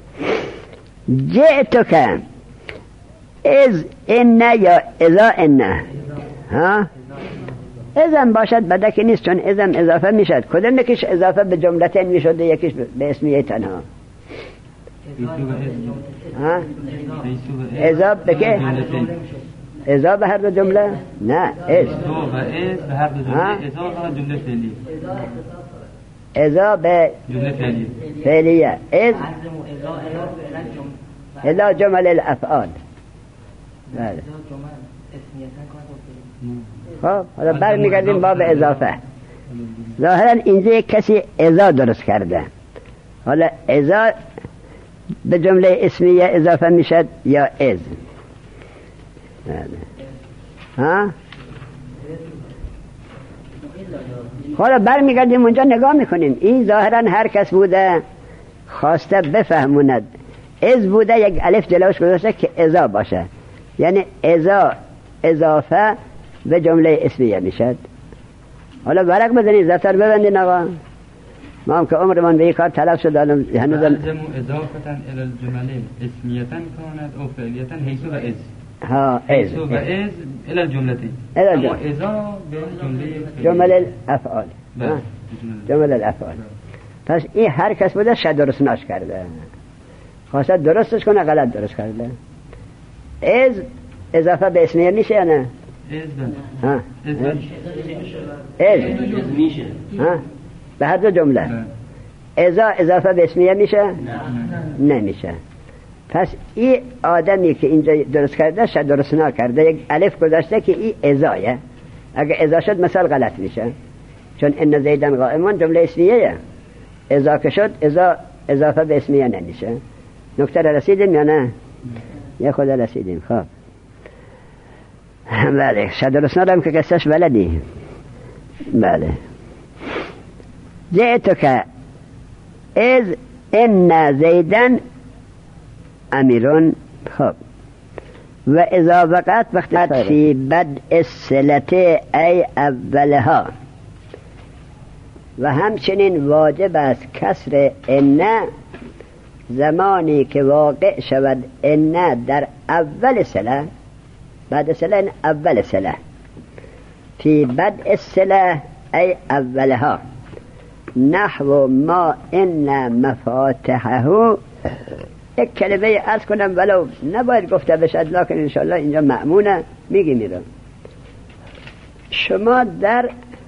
جئتک از ان یا اذا ان، ها ازم باشد بدکی نیست، چون ازم اضافه میشد. کدام یکیش اضافه به جملتین میشد، یکیش به اسمیه تنها. ها اضافه بکه ازا به هر دو جمله؟ نه از ازا و از به هر دو جمله. ازا فقط جمله فعلی. ازا به جمله فعلی فعلیه. از الا جمل الافعال. بله. خب حالا برمیگردیم باب اضافه. ظاهرا اینجا کسی ازا درست کرده. حالا ازا به جمله اسمیه اضافه میشد یا از؟ ها؟ حالا برمیگردیم اونجا نگاه میکنیم. این ظاهرا هر کس بوده خواسته بفهموند، از بوده یک الف جلوش گذاشته که ازا باشه، یعنی ازا اضافه به جمله اسمیه میشد. حالا ورق بزنید، دفتر ببندین آقا. ما هم که عمرمان به این کار تلف شد. هنوز الزمو اضافتا الى الجمله اسمیتا کاند او فعلیتا حیث و از. ها از حیث و از الى الجمله. اما ازا به جمله جمله الافعال. جمله الافعال. پس این هر کس بوده شد درست ناش کرده، خواسته درستش کنه غلط درست کرده. از اضافه به اسمیه میشه یا نه؟ از ها از از میشه ها به هر دو جمله. ازا اضافه به اسمیه میشه؟ نه نمیشه. پس این آدمی که اینجا درست کرده شد درست نکرده، یک الف گذاشته که این ازایه. اگه ازا شد مثال غلط میشه، چون ان زیدن قائمان جمله اسمیه. ازا که شد ازا اضافه به اسمیه نمیشه. نکته رسیدیم یا نه؟ یه خود رسیدیم. خب بله، شد درست نرم که کسش بلدی. بله. جئتو که از ان زیدن امیرون. خب و اذا وقت وقت فی بدء الصلة ای اولها، و همچنین واجب است کسر ان زمانی که واقع شود ان در اول صله. بعد صله اول صله. فی بدء الصله ای اولها نحو ما ان مفاتحه. یک کلمه عرض کنم ولو نباید گفته بشد، لکن انشاءالله اینجا مأمونه میگی میرم. شما در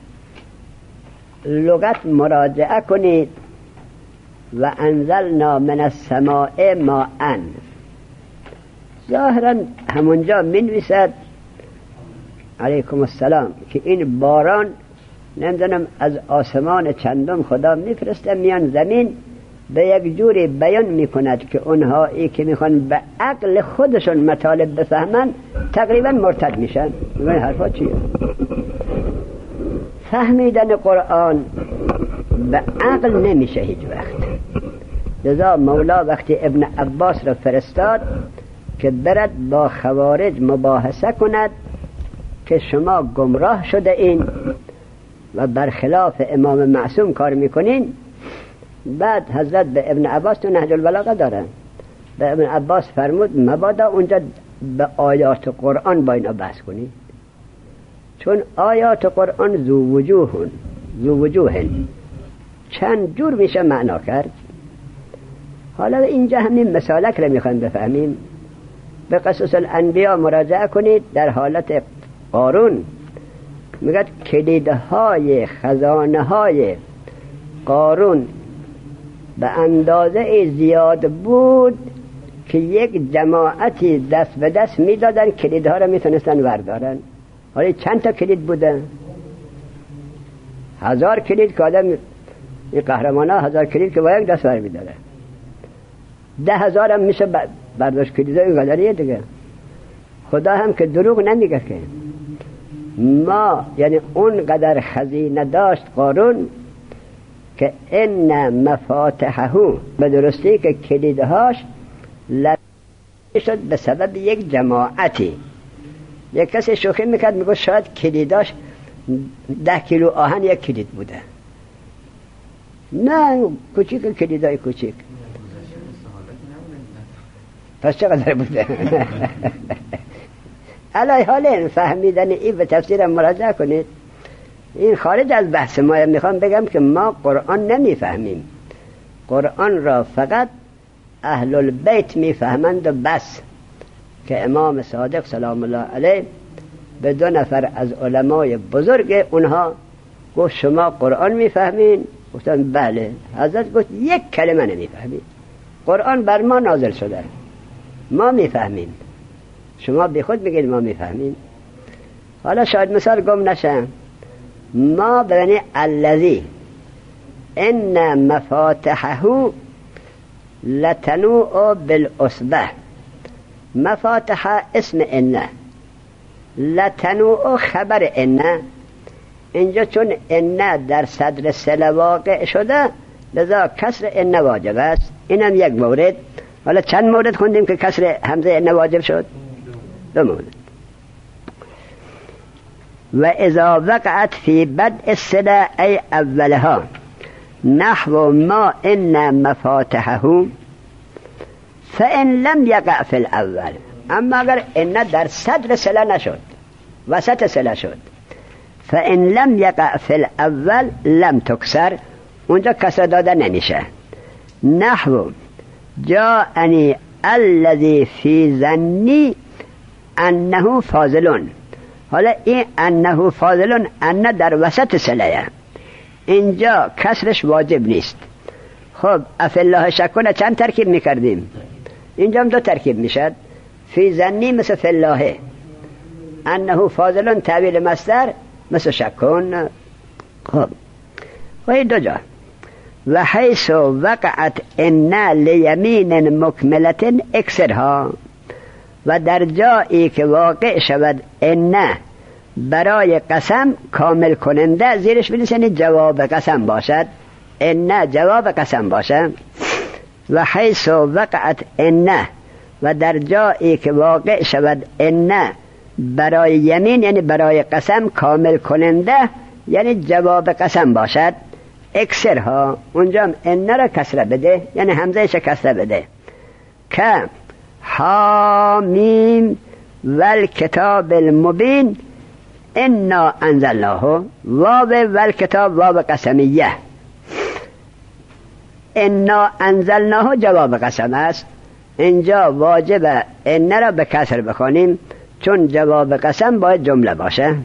لغت مراجعه کنید و انزلنا من السماء ماء. ظاهرا همونجا منویسد علیکم السلام که این باران نمیدونم از آسمان چندم خدا میفرسته میان زمین، به یک جوری بیان میکند که اونهایی که میخوان به عقل خودشون مطالب بفهمن تقریبا مرتد میشن. این حرفا چیه؟ فهمیدن قرآن به عقل نمیشه هیچ وقت. لذا مولا وقتی ابن عباس را فرستاد که برد با خوارج مباحثه کند که شما گمراه شده این و برخلاف امام معصوم کار میکنین، بعد حضرت به ابن عباس تو نهج البلاغه داره، به ابن عباس فرمود مبادا اونجا به آیات قرآن با اینا بحث کنی، چون آیات قرآن ذو وجوهن ذو وجوهن چند جور میشه معنا کرد. حالا اینجا همین مسالک رو میخوایم بفهمیم. به قصص الانبیاء مراجعه کنید. در حالت قارون میگه کلیدهای خزانه های قارون به اندازه زیاد بود که یک جماعتی دست به دست میدادن کلیدها رو میتونستن وردارن. حالا چند تا کلید بوده؟ هزار کلید که آدم این قهرمان ها هزار کلید که با یک دست بر میداره. ده هزار هم میشه برداشت کلیدهای قدریه دیگه. خدا هم که دروغ نمیگه که ما یعنی اون قدر خزینه داشت قارون که ان مفاتحه به درستی که کلیدهاش لب شد به سبب یک جماعتی. یک کسی شوخی میکرد میگه شاید کلیداش ده کیلو آهن یک کلید بوده. نه کوچیک، کلیدای کوچیک. پس چقدر بوده؟ علی حال فهمیدن این به تفسیر مراجعه کنید. این خارج از بحث ما. میخوام بگم که ما قرآن نمیفهمیم. قرآن را فقط اهل البیت میفهمند و بس. که امام صادق سلام الله علیه به دو نفر از علمای بزرگ اونها گفت شما قرآن میفهمین؟ گفتن بله. حضرت گفت یک کلمه نمیفهمین، قرآن بر ما نازل شده، ما میفهمیم، شما بی خود بگید ما میفهمیم. حالا شاید مثال گم نشم، ما بنی الذی ان مفاتحه لتنوء بالعصبه، مفاتحه اسم ان، لتنوء خبر ان. اینجا چون ان در صدر سله واقع شده لذا کسر ان واجب است. اینم یک مورد. حالا چند مورد خوندیم که کسر همزه ان واجب شد؟ دو مورد. و اذا وقعت فی بدء الصله ای اولها نحو ما ان مفاتحه فان لم یقع فی الاول. اما اگر ان در صدر صله نشد، وسط صله شد، فان لم یقع فی الاول لم تکسر، اونجا کسر داده نمیشه. نحو جاءنی الذی فی ظنی انه فاضلون. حالا این انه فاضلون ان در وسط صله، اینجا کسرش واجب نیست. خب افی الله شکونه چند ترکیب میکردیم؟ اینجا هم دو ترکیب میشد. فی ظنی مثل فی الله، انه فاضلون تعبیل مصدر مثل شکون. خب و این دو جا. و حیث وقعت ان لیمین مکملت اکسرها، و در جایی که واقع شود ان برای قسم کامل کننده زیرش بنویسید جواب قسم باشد، ان جواب قسم باشد. و حیث وقعت ان، و در جایی که واقع شود ان برای یمین یعنی برای قسم کامل کننده یعنی جواب قسم باشد، اکسرها، اونجا ان را کسره بده یعنی همزهش کسره بده. که حامیم والکتاب المبین انا انزلناه، واو والکتاب واو قسمیه، انا انزلناه جواب قسم است. اینجا واجب ان را به کسر بخوانیم چون جواب قسم باید جمله باشه.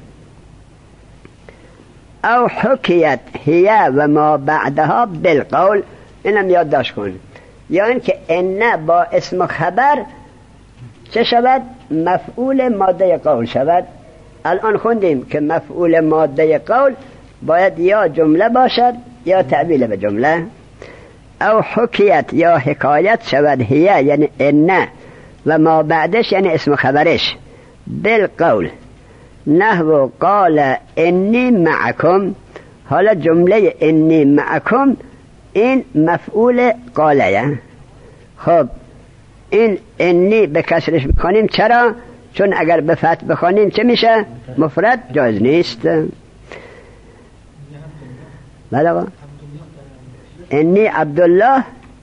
او حکیت هی و ما بعدها بالقول، اینم یادداشت کن. یا این که ان با اسم خبر چه شود؟ مفعول ماده قول شود. الان خوندیم که مفعول ماده قول باید یا جمله باشد یا تعبیل به جمله. او حکیت یا حکایت شود هی یعنی ان و ما بعدش یعنی اسم خبرش بالقول. نحو قال انی معکم، حالا جمله انی معکم این مفعول قاله. خب این انی به کسرش بخوانیم، چرا؟ چون اگر به فتح بخوانیم چه میشه؟ مفرد جایز نیست. بله آقا انی عبدالله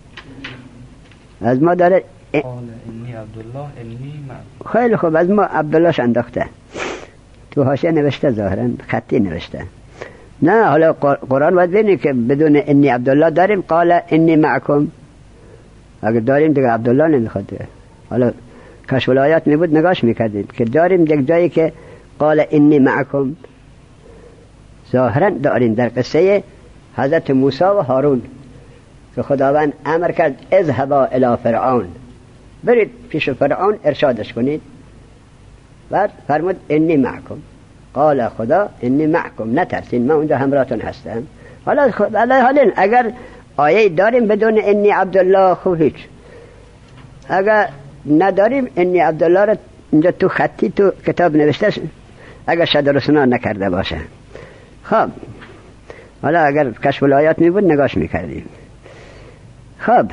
از ما داره قال انی عبدالله انی معکم. خیلی خوب، از ما عبدالله انداخته تو حاشیه نوشته، ظاهرا خطی نوشته. نه حالا قرآن باید ببینید که بدون انی عبدالله داریم قال انی معکم، اگر داریم دیگه عبدالله نمیخواد. حالا کشف الآیات میبود نگاش میکردید که داریم یک جایی که قال انی معکم، ظاهرا داریم در قصه حضرت موسی و هارون که خداوند امر کرد اذهبا الی فرعون، برید پیش فرعون ارشادش کنید. بعد فرمود انی معکم، قال خدا انی معکم، نترسین من اونجا همراهتون هستم. حالا حالا اگر آیه داریم بدون انی عبدالله خوب هیچ، اگر نداریم انی عبدالله را اینجا تو خطی تو کتاب نوشته اگر شد رسونا نکرده باشه. خب حالا اگر کشف الآیات می بود نگاش میکردیم. خب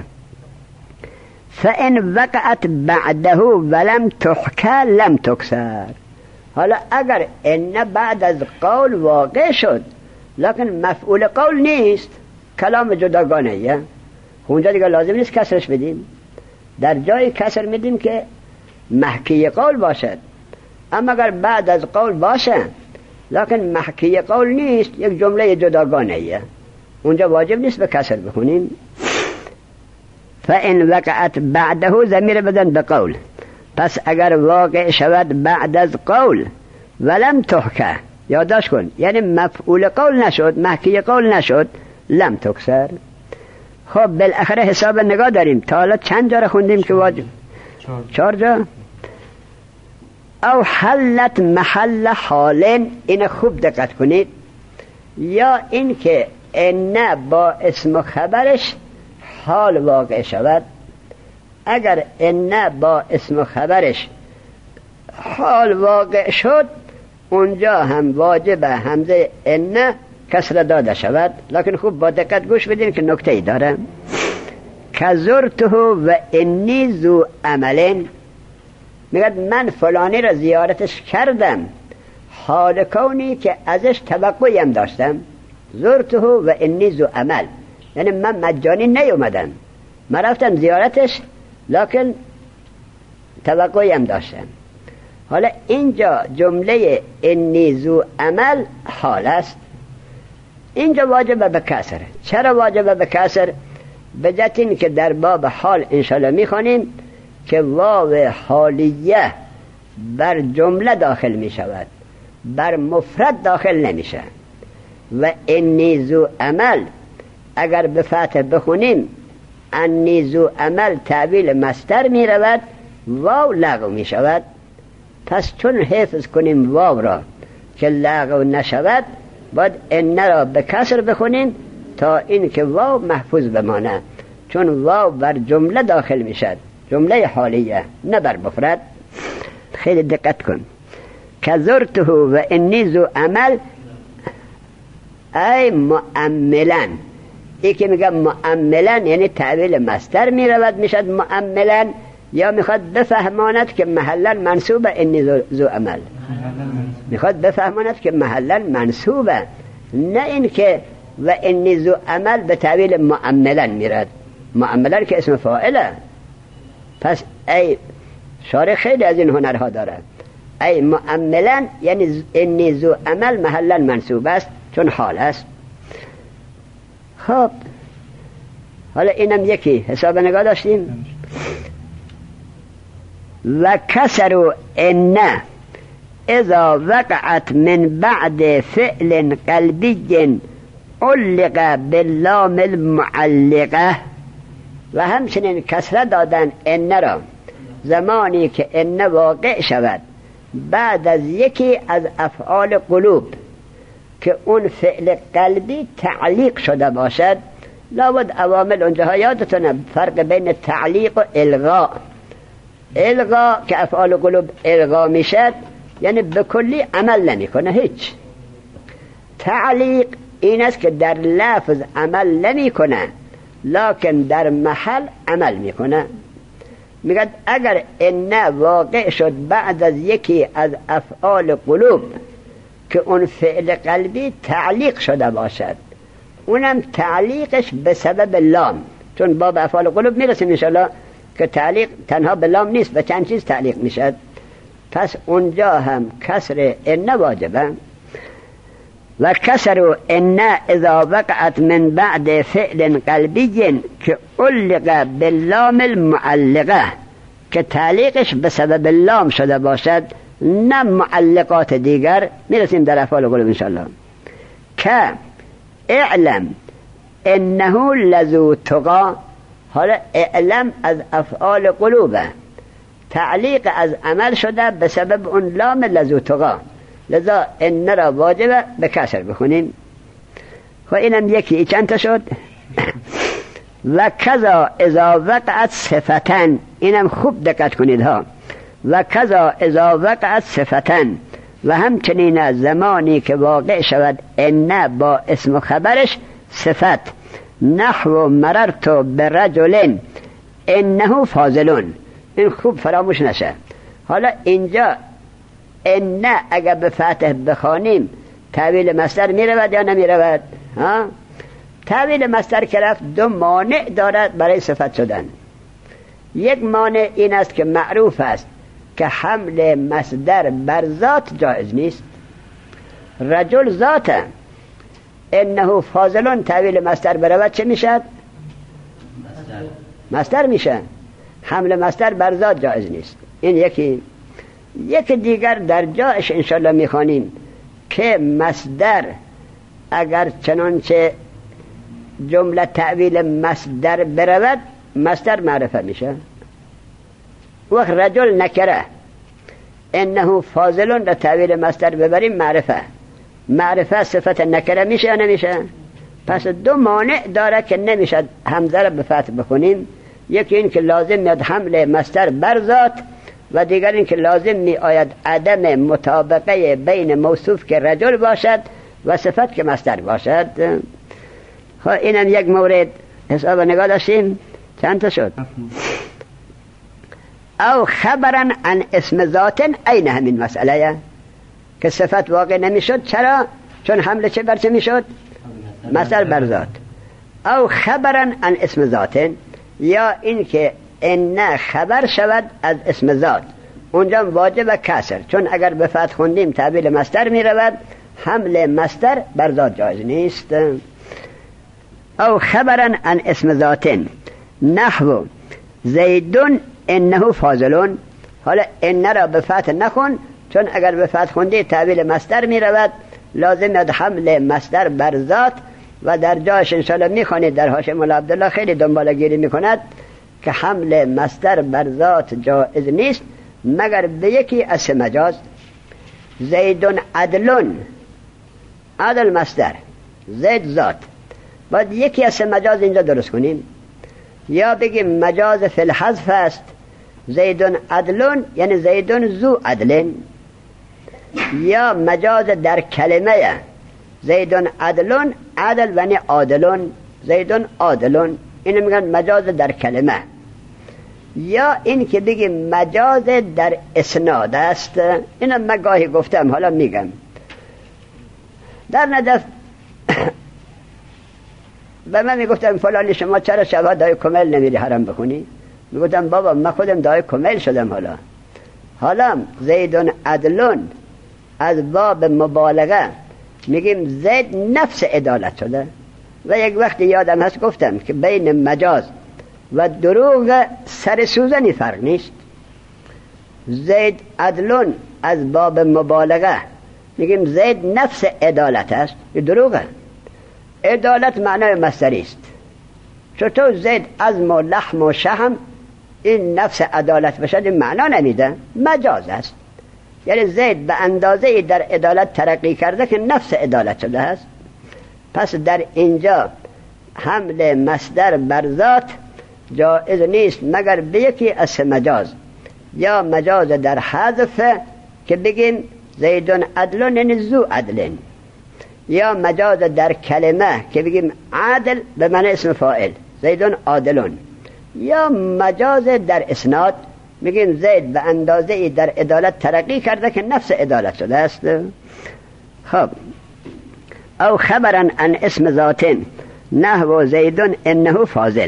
فإن وقعت بعده ولم تحکى لم تکسر. حالا اگر ان بعد از قول واقع شد لکن مفعول قول نیست، کلام جداگانه یه، اونجا دیگه لازم نیست کسرش بدیم. در جای کسر میدیم که محکی قول باشد. اما اگر بعد از قول باشه لکن محکی قول نیست، یک جمله جداگانه یه، اونجا واجب نیست به کسر بخونیم. فإن وقعت بعده ضمیر بدن به قول پس اگر واقع شود بعد از قول ولم تحکه، یادداشت کن، یعنی مفعول قول نشد، محکی قول نشد، لم تکسر. خب بالاخره حساب نگاه داریم. تا حالا چند جا را خوندیم که واجب؟ چهار جا. او حلت محل حال، این خوب دقت کنید. یا این که ان با اسم و خبرش حال واقع شود. اگر ان با اسم و خبرش حال واقع شد، اونجا هم واجب همزه ان کسر داده شود. لکن خوب با دقت گوش بدین که نکته ای داره. کزرته و انی ذو عملین، میگه من فلانی را زیارتش کردم حال کونی که ازش توقعی هم داشتم. زرته و انی ذو عمل، یعنی من مجانی نیومدم، من رفتم زیارتش لکن توقعی هم داشتم. حالا اینجا جمله انی ذو عمل حال است، اینجا واجب به کسر. چرا واجب به کسر؟ به جهت این که در باب حال انشاءالله میخوانیم که واو حالیه بر جمله داخل می شود، بر مفرد داخل نمیشه. و انی ذو عمل اگر به فتح بخونیم انی ذو عمل تعبیل مصدر می رود، واو لغو می شود. پس چون حفظ کنیم واو را که لغو نشود، باید ان را به کسر بخونیم تا این که واو محفوظ بمانه، چون واو بر جمله داخل می شد، جمله حالیه نه بر مفرد. خیلی دقت کن. کذرته و انی ذو عمل ای مؤملن. ای که میگم مؤملن یعنی تعبیل مصدر می رود میشد مؤملن، یا میخواد بفهماند که محلا منصوبه انی ذو عمل، میخواد بفهماند که محلا منصوبه، نه این که و انی ذو عمل به تعبیل مؤملن میرد. مؤملن که اسم فاعله. پس ای شارع خیلی از این هنرها داره. ای مؤملن یعنی انی ذو عمل محلا منصوب است چون حال است. خب حالا اینم یکی حساب نگاه داشتیم. و کسر ان اذا وقعت من بعد فعل قلبی علق باللام المعلقه، و همچنین کسره دادن ان را زمانی که ان واقع شود بعد از یکی از افعال قلوب که اون فعل قلبی تعلیق شده باشد. لابد عوامل اونجاها یادتونه فرق بین تعلیق و الغا. الغا که افعال قلوب الغا میشد یعنی به کلی عمل نمی کنه هیچ. تعلیق این است که در لفظ عمل نمی کنه لکن در محل عمل می کنه. میگه اگر ان واقع شد بعد از یکی از افعال قلوب که اون فعل قلبی تعلیق شده باشد، اونم تعلیقش به سبب لام، چون باب افعال قلوب میرسیم انشاءالله که تعلیق تنها به لام نیست، به چند چیز تعلیق میشد. پس اونجا هم کسر ان واجبه. و کسر ان اذا وقعت من بعد فعل قلبی که علق باللام المعلقه، که تعلیقش به سبب لام شده باشد نه معلقات دیگر. میرسیم در افعال قلوب انشاءالله. که اعلم انه لذو تقا، حالا اعلم از افعال قلوبه، تعلیق از عمل شده به سبب اون لام لذو تقا، لذا ان را واجبه به کسر بخونیم. و اینم یکی چند تا شد. و کذا اذا وقعت صفتن، اینم خوب دقت کنید ها. و کذا اذا وقعت صفتن، و همچنین از زمانی که واقع شود ان با اسم و خبرش صفت، نحو مررت برجل انه فاضلون، این خوب فراموش نشه. حالا اینجا ان اگر به فتح بخوانیم تعویل مصدر می رود یا نمی رود؟ ها؟ تعویل مصدر که رفت دو مانع دارد برای صفت شدن. یک مانع این است که معروف است که حمل مصدر بر ذات جایز نیست. رجل ذاته، انه فاضلون تعویل مصدر برود چه میشد؟ مصدر میشه. حمل مصدر بر ذات جایز نیست. این یکی. یک دیگر در جایش انشالله میخوانیم که مصدر اگر چنانچه جمله تعویل مصدر برود مصدر معرفه میشه. وقت رجل نکره انه فاضلون را تعویل مصدر ببریم معرفه. معرفه صفت نکره میشه یا نمیشه؟ پس دو مانع داره که نمیشه همزه را به فتح بخونیم. یکی این که لازم میاد حمل مصدر بر ذات و دیگر این که لازم می آید عدم مطابقه بین موصوف که رجل باشد و صفت که مصدر باشد. خب اینم یک مورد حساب نگاه داشتیم. چند تا شد؟ او خبرا عن اسم ذات این همین مسئله که صفت واقع نمیشد. چرا؟ چون حمله چه بر چه میشد؟ مصدر بر ذات. او خبرا عن اسم ذات، یا این که ان خبر شود از اسم ذات، اونجا واجب کسر، چون اگر به فتح خوندیم تعبیل مصدر می رود، حمل مصدر بر ذات جایز نیست. او خبرا عن اسم ذات نحو زیدون انه فاضلون. حالا ان را به فتح نخون، چون اگر به فتح خوندی تعبیل مصدر می رود، لازم است حمل مصدر بر ذات و در جایش انشاءالله می خوانید در حاشیه مولا عبدالله خیلی دنباله گیری می کند که حمل مصدر بر ذات جایز نیست مگر به یکی از مجاز. زیدون عدلون، عدل مصدر، زید ذات، باید یکی از مجاز اینجا درست کنیم. یا بگیم مجاز فی الحذف است، زیدون عدلون یعنی زیدون ذو عدلن، یا مجاز در کلمه زیدون عدلون، عدل یعنی عادلون، زیدون عادلون، اینو میگن مجاز در کلمه. یا این که بگیم مجاز در اسناد است، اینو من گاهی گفتم حالا میگم. در نجف به من میگفتم فلانی شما چرا شبها دای کمیل نمیری حرم بخونی؟ میگفتم بابا من خودم دای کمیل شدم. حالا حالا زیدون عدلون از باب مبالغه میگیم زید نفس عدالت شده. و یک وقتی یادم هست گفتم که بین مجاز و دروغ سر سوزنی فرق نیست. زید عدلون از باب مبالغه میگیم زید نفس عدالت است، دروغه. عدالت معنای مصدری است. چطور زید عظم و لحم و شحم این نفس عدالت بشد؟ این معنا نمیده، مجاز است. یعنی زید به اندازه در عدالت ترقی کرده که نفس عدالت شده است. پس در اینجا حمل مصدر بر ذات جائز نیست مگر به یکی از مجاز. یا مجاز در حذف که بگیم زیدون عدلون یعنی ذو عدلن، یا مجاز در کلمه که بگیم عدل به معنی اسم فاعل زیدون عادلون، یا مجاز در اسناد میگیم زید به اندازه در عدالت ترقی کرده که نفس عدالت شده است. خب او خبرا عن اسم ذات نحو زیدون انه فاضل.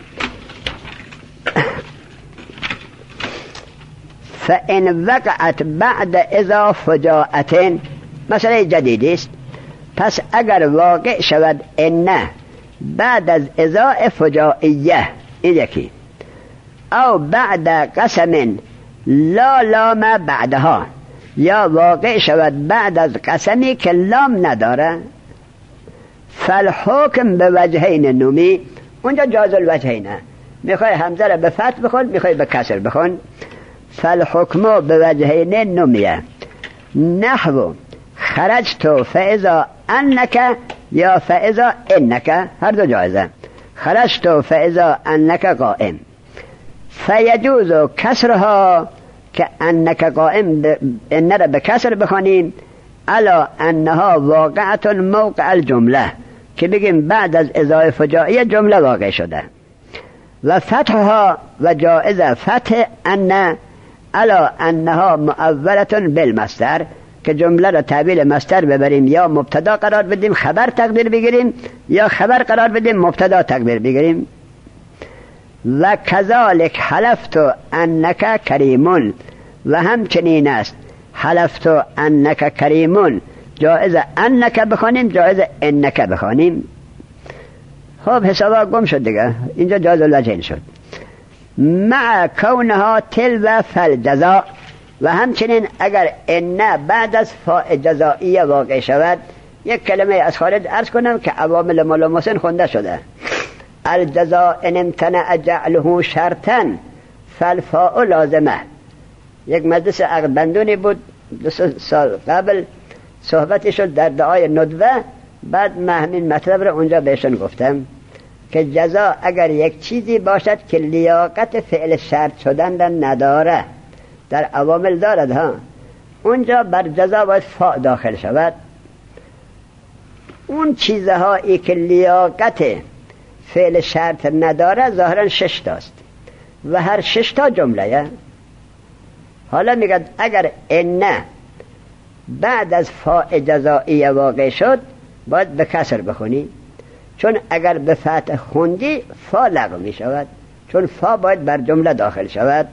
فان وقعت بعد اذا فجاءت، مسئله جدیدی است. پس اگر واقع شود ان بعد از اذا فجائیه، این یکی، او بعد قسم لا لام بعدها، یا واقع شود بعد از قسمی که لام نداره، فالحکم به وجهین نومی، اونجا جاز الوجهینه، میخوای حمزه را به فتح بخون میخوای به کسر بخون. فالحکم به وجهین نومیه. نحو خرجت فاذا انک یا فاذا انک، هر دو جایزه. خرجت فاذا انک قائم، فیجوز کسرها که انک قائم ب... ان را به کسر بخوانیم، الا انها واقعت موقع الجمله که بگیم بعد از اذا فجائیه جمله واقع شده. و فتحها و جائز فتح ان الا انها مؤولة بالمصدر که جمله را تعبیل مصدر ببریم، یا مبتدا قرار بدیم خبر تقدیر بگیریم، یا خبر قرار بدیم مبتدا تقدیر بگیریم. و کذالک حلفت انک کریمون، و همچنین است حلفت انک کریمون جایز انک بخوانیم جایز انک بخوانیم. خب حسابا گم شد دیگه، اینجا جاز الوجهین شد. مع کونها تلو فالجزاء، و همچنین اگر ان بعد از فاء جزائیه واقع شود. یک کلمه از خارج عرض کنم که عوامل مولا محسن خونده شده. الجزاء ان امتنع جعله شرطا فالفاء لازمه. یک مجلس عقد بندونی بود دو سال قبل، صحبتی شد در دعای ندوه. بعد من همین مطلب رو اونجا بهشون گفتم که جزا اگر یک چیزی باشد که لیاقت فعل شرط شدن را نداره، در عوامل دارد ها، اونجا بر جزا باید فاء داخل شود. اون چیزهایی که لیاقت فعل شرط نداره ظاهرا شش تاست و هر شش تا جمله. حالا میگه اگر ان بعد از فاء جزائیه واقع شد باید به کسر بخونی، چون اگر به فتح خوندی فا لغو می شود، چون فا باید بر جمله داخل شود.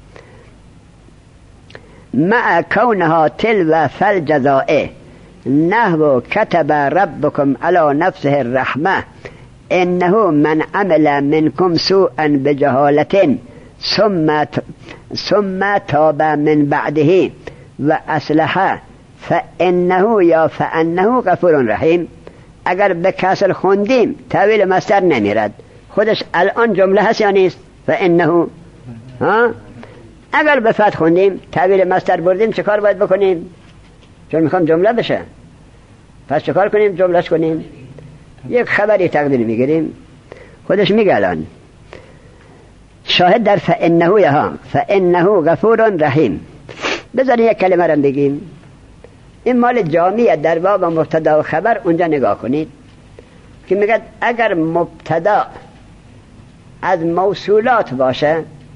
مع کونها تلو فالجزائه نحو کتب ربکم علی نفسه الرحمه انه من عمل منکم سوءا بجهالت ثم ثم تاب من بعده و اصلح فانه یا فانه غفور رحیم. اگر به کسر خوندیم تاویل مصدر نمیرد، خودش الان جمله هست یا نیست؟ فانه ها. اگر به فتح خوندیم تاویل مصدر بردیم چه کار باید بکنیم؟ چون میخوام جمله بشه، پس چه کار کنیم؟ جملهش کنیم. یک خبری تقدیر میگیریم، خودش میگه الان شاهد در فانه یها فانه غفور رحیم. بذارید یک کلمه را بگیم، این مال جامعه در باب مبتدا و خبر. اونجا نگاه کنید که میگه اگر مبتدا از موصولات باشه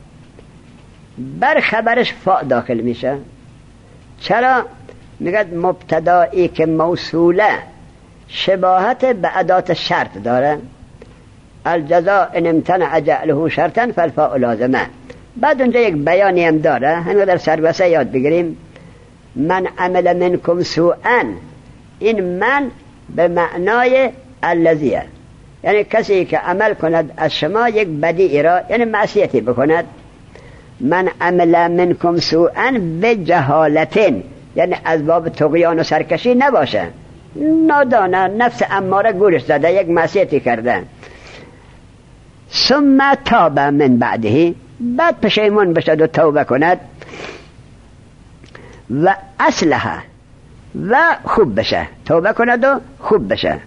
بر خبرش فاء داخل میشه. چرا؟ میگه مبتدایی که موصوله شباهت به ادات شرط داره. الجزاء ان امتنع جعله شرطا فالفاء لازمه. بعد اونجا یک بیانی هم داره، همین در سربسه یاد بگیریم. من عمل منکم سوءا، این من به معنای الذیه، یعنی کسی که عمل کند از شما یک بدی را، یعنی معصیتی بکند. من عمل منکم سوءا بجهالتین، یعنی از باب طغیان و سرکشی نباشه، نادانه نفس اماره گورش زده یک معصیتی کرده. ثم تاب من بعده، بعد پشیمون بشد و توبه کند و اصلح و خوب بشه، توبه کند و خوب بشه.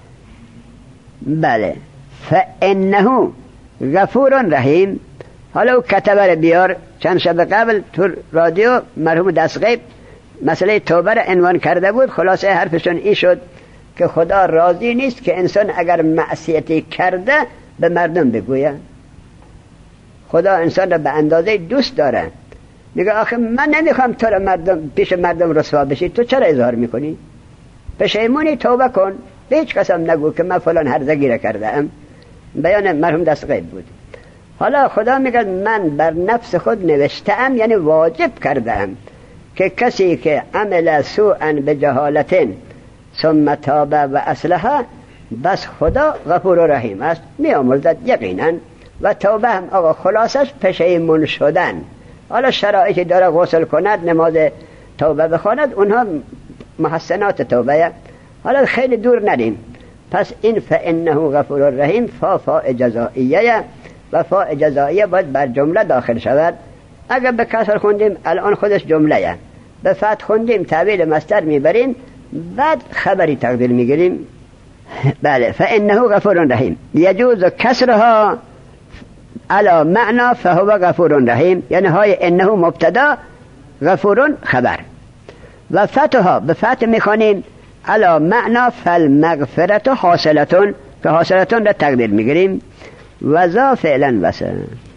بله فانه غفور رحیم. حالا او کتبه رو بیار. چند شب قبل تو رادیو مرحوم دستغیب مسئله توبه رو عنوان کرده بود. خلاصه حرفشون این شد که خدا راضی نیست که انسان اگر معصیتی کرده به مردم بگویه. خدا انسان رو به اندازه دوست داره. میگه آخه من نمیخوام تو رو مردم پیش مردم رسوا بشی، تو چرا اظهار میکنی؟ پشیمونی توبه کن، به هیچ کسم نگو که من فلان هرزگی رو کردم. بیان مرحوم دستغیب بود. حالا خدا میگه من بر نفس خود نوشتم، یعنی واجب کردم که کسی که عمل سوءا بجهالتین ثم تاب و اصلح، بس خدا غفور و رحیم است، میامرزد یقینا. و توبه هم آقا خلاصش پشیمون شدن. حالا شرایطی داره غسل کند، نماز توبه بخواند، اونها محسنات توبه. حالا خیلی دور نریم. پس این فانه غفور رحیم فا فاء جزائیه و فاء جزائیه باید بر جمله داخل شود. اگر به کسر خوندیم الان خودش جمله، به فتح خوندیم تعویل مصدر میبریم، بعد خبری تقدیر میگیریم. بله فانه غفور رحیم یجوز کسرها علی معنا فهو غفور رحیم، یعنی های انه مبتدا غفور خبر، و فتحها به فتح میخوانیم علی معنا فالمغفرت حاصلتون، که حاصلتون را تقدیر میگیریم. و ذا فعلا وسه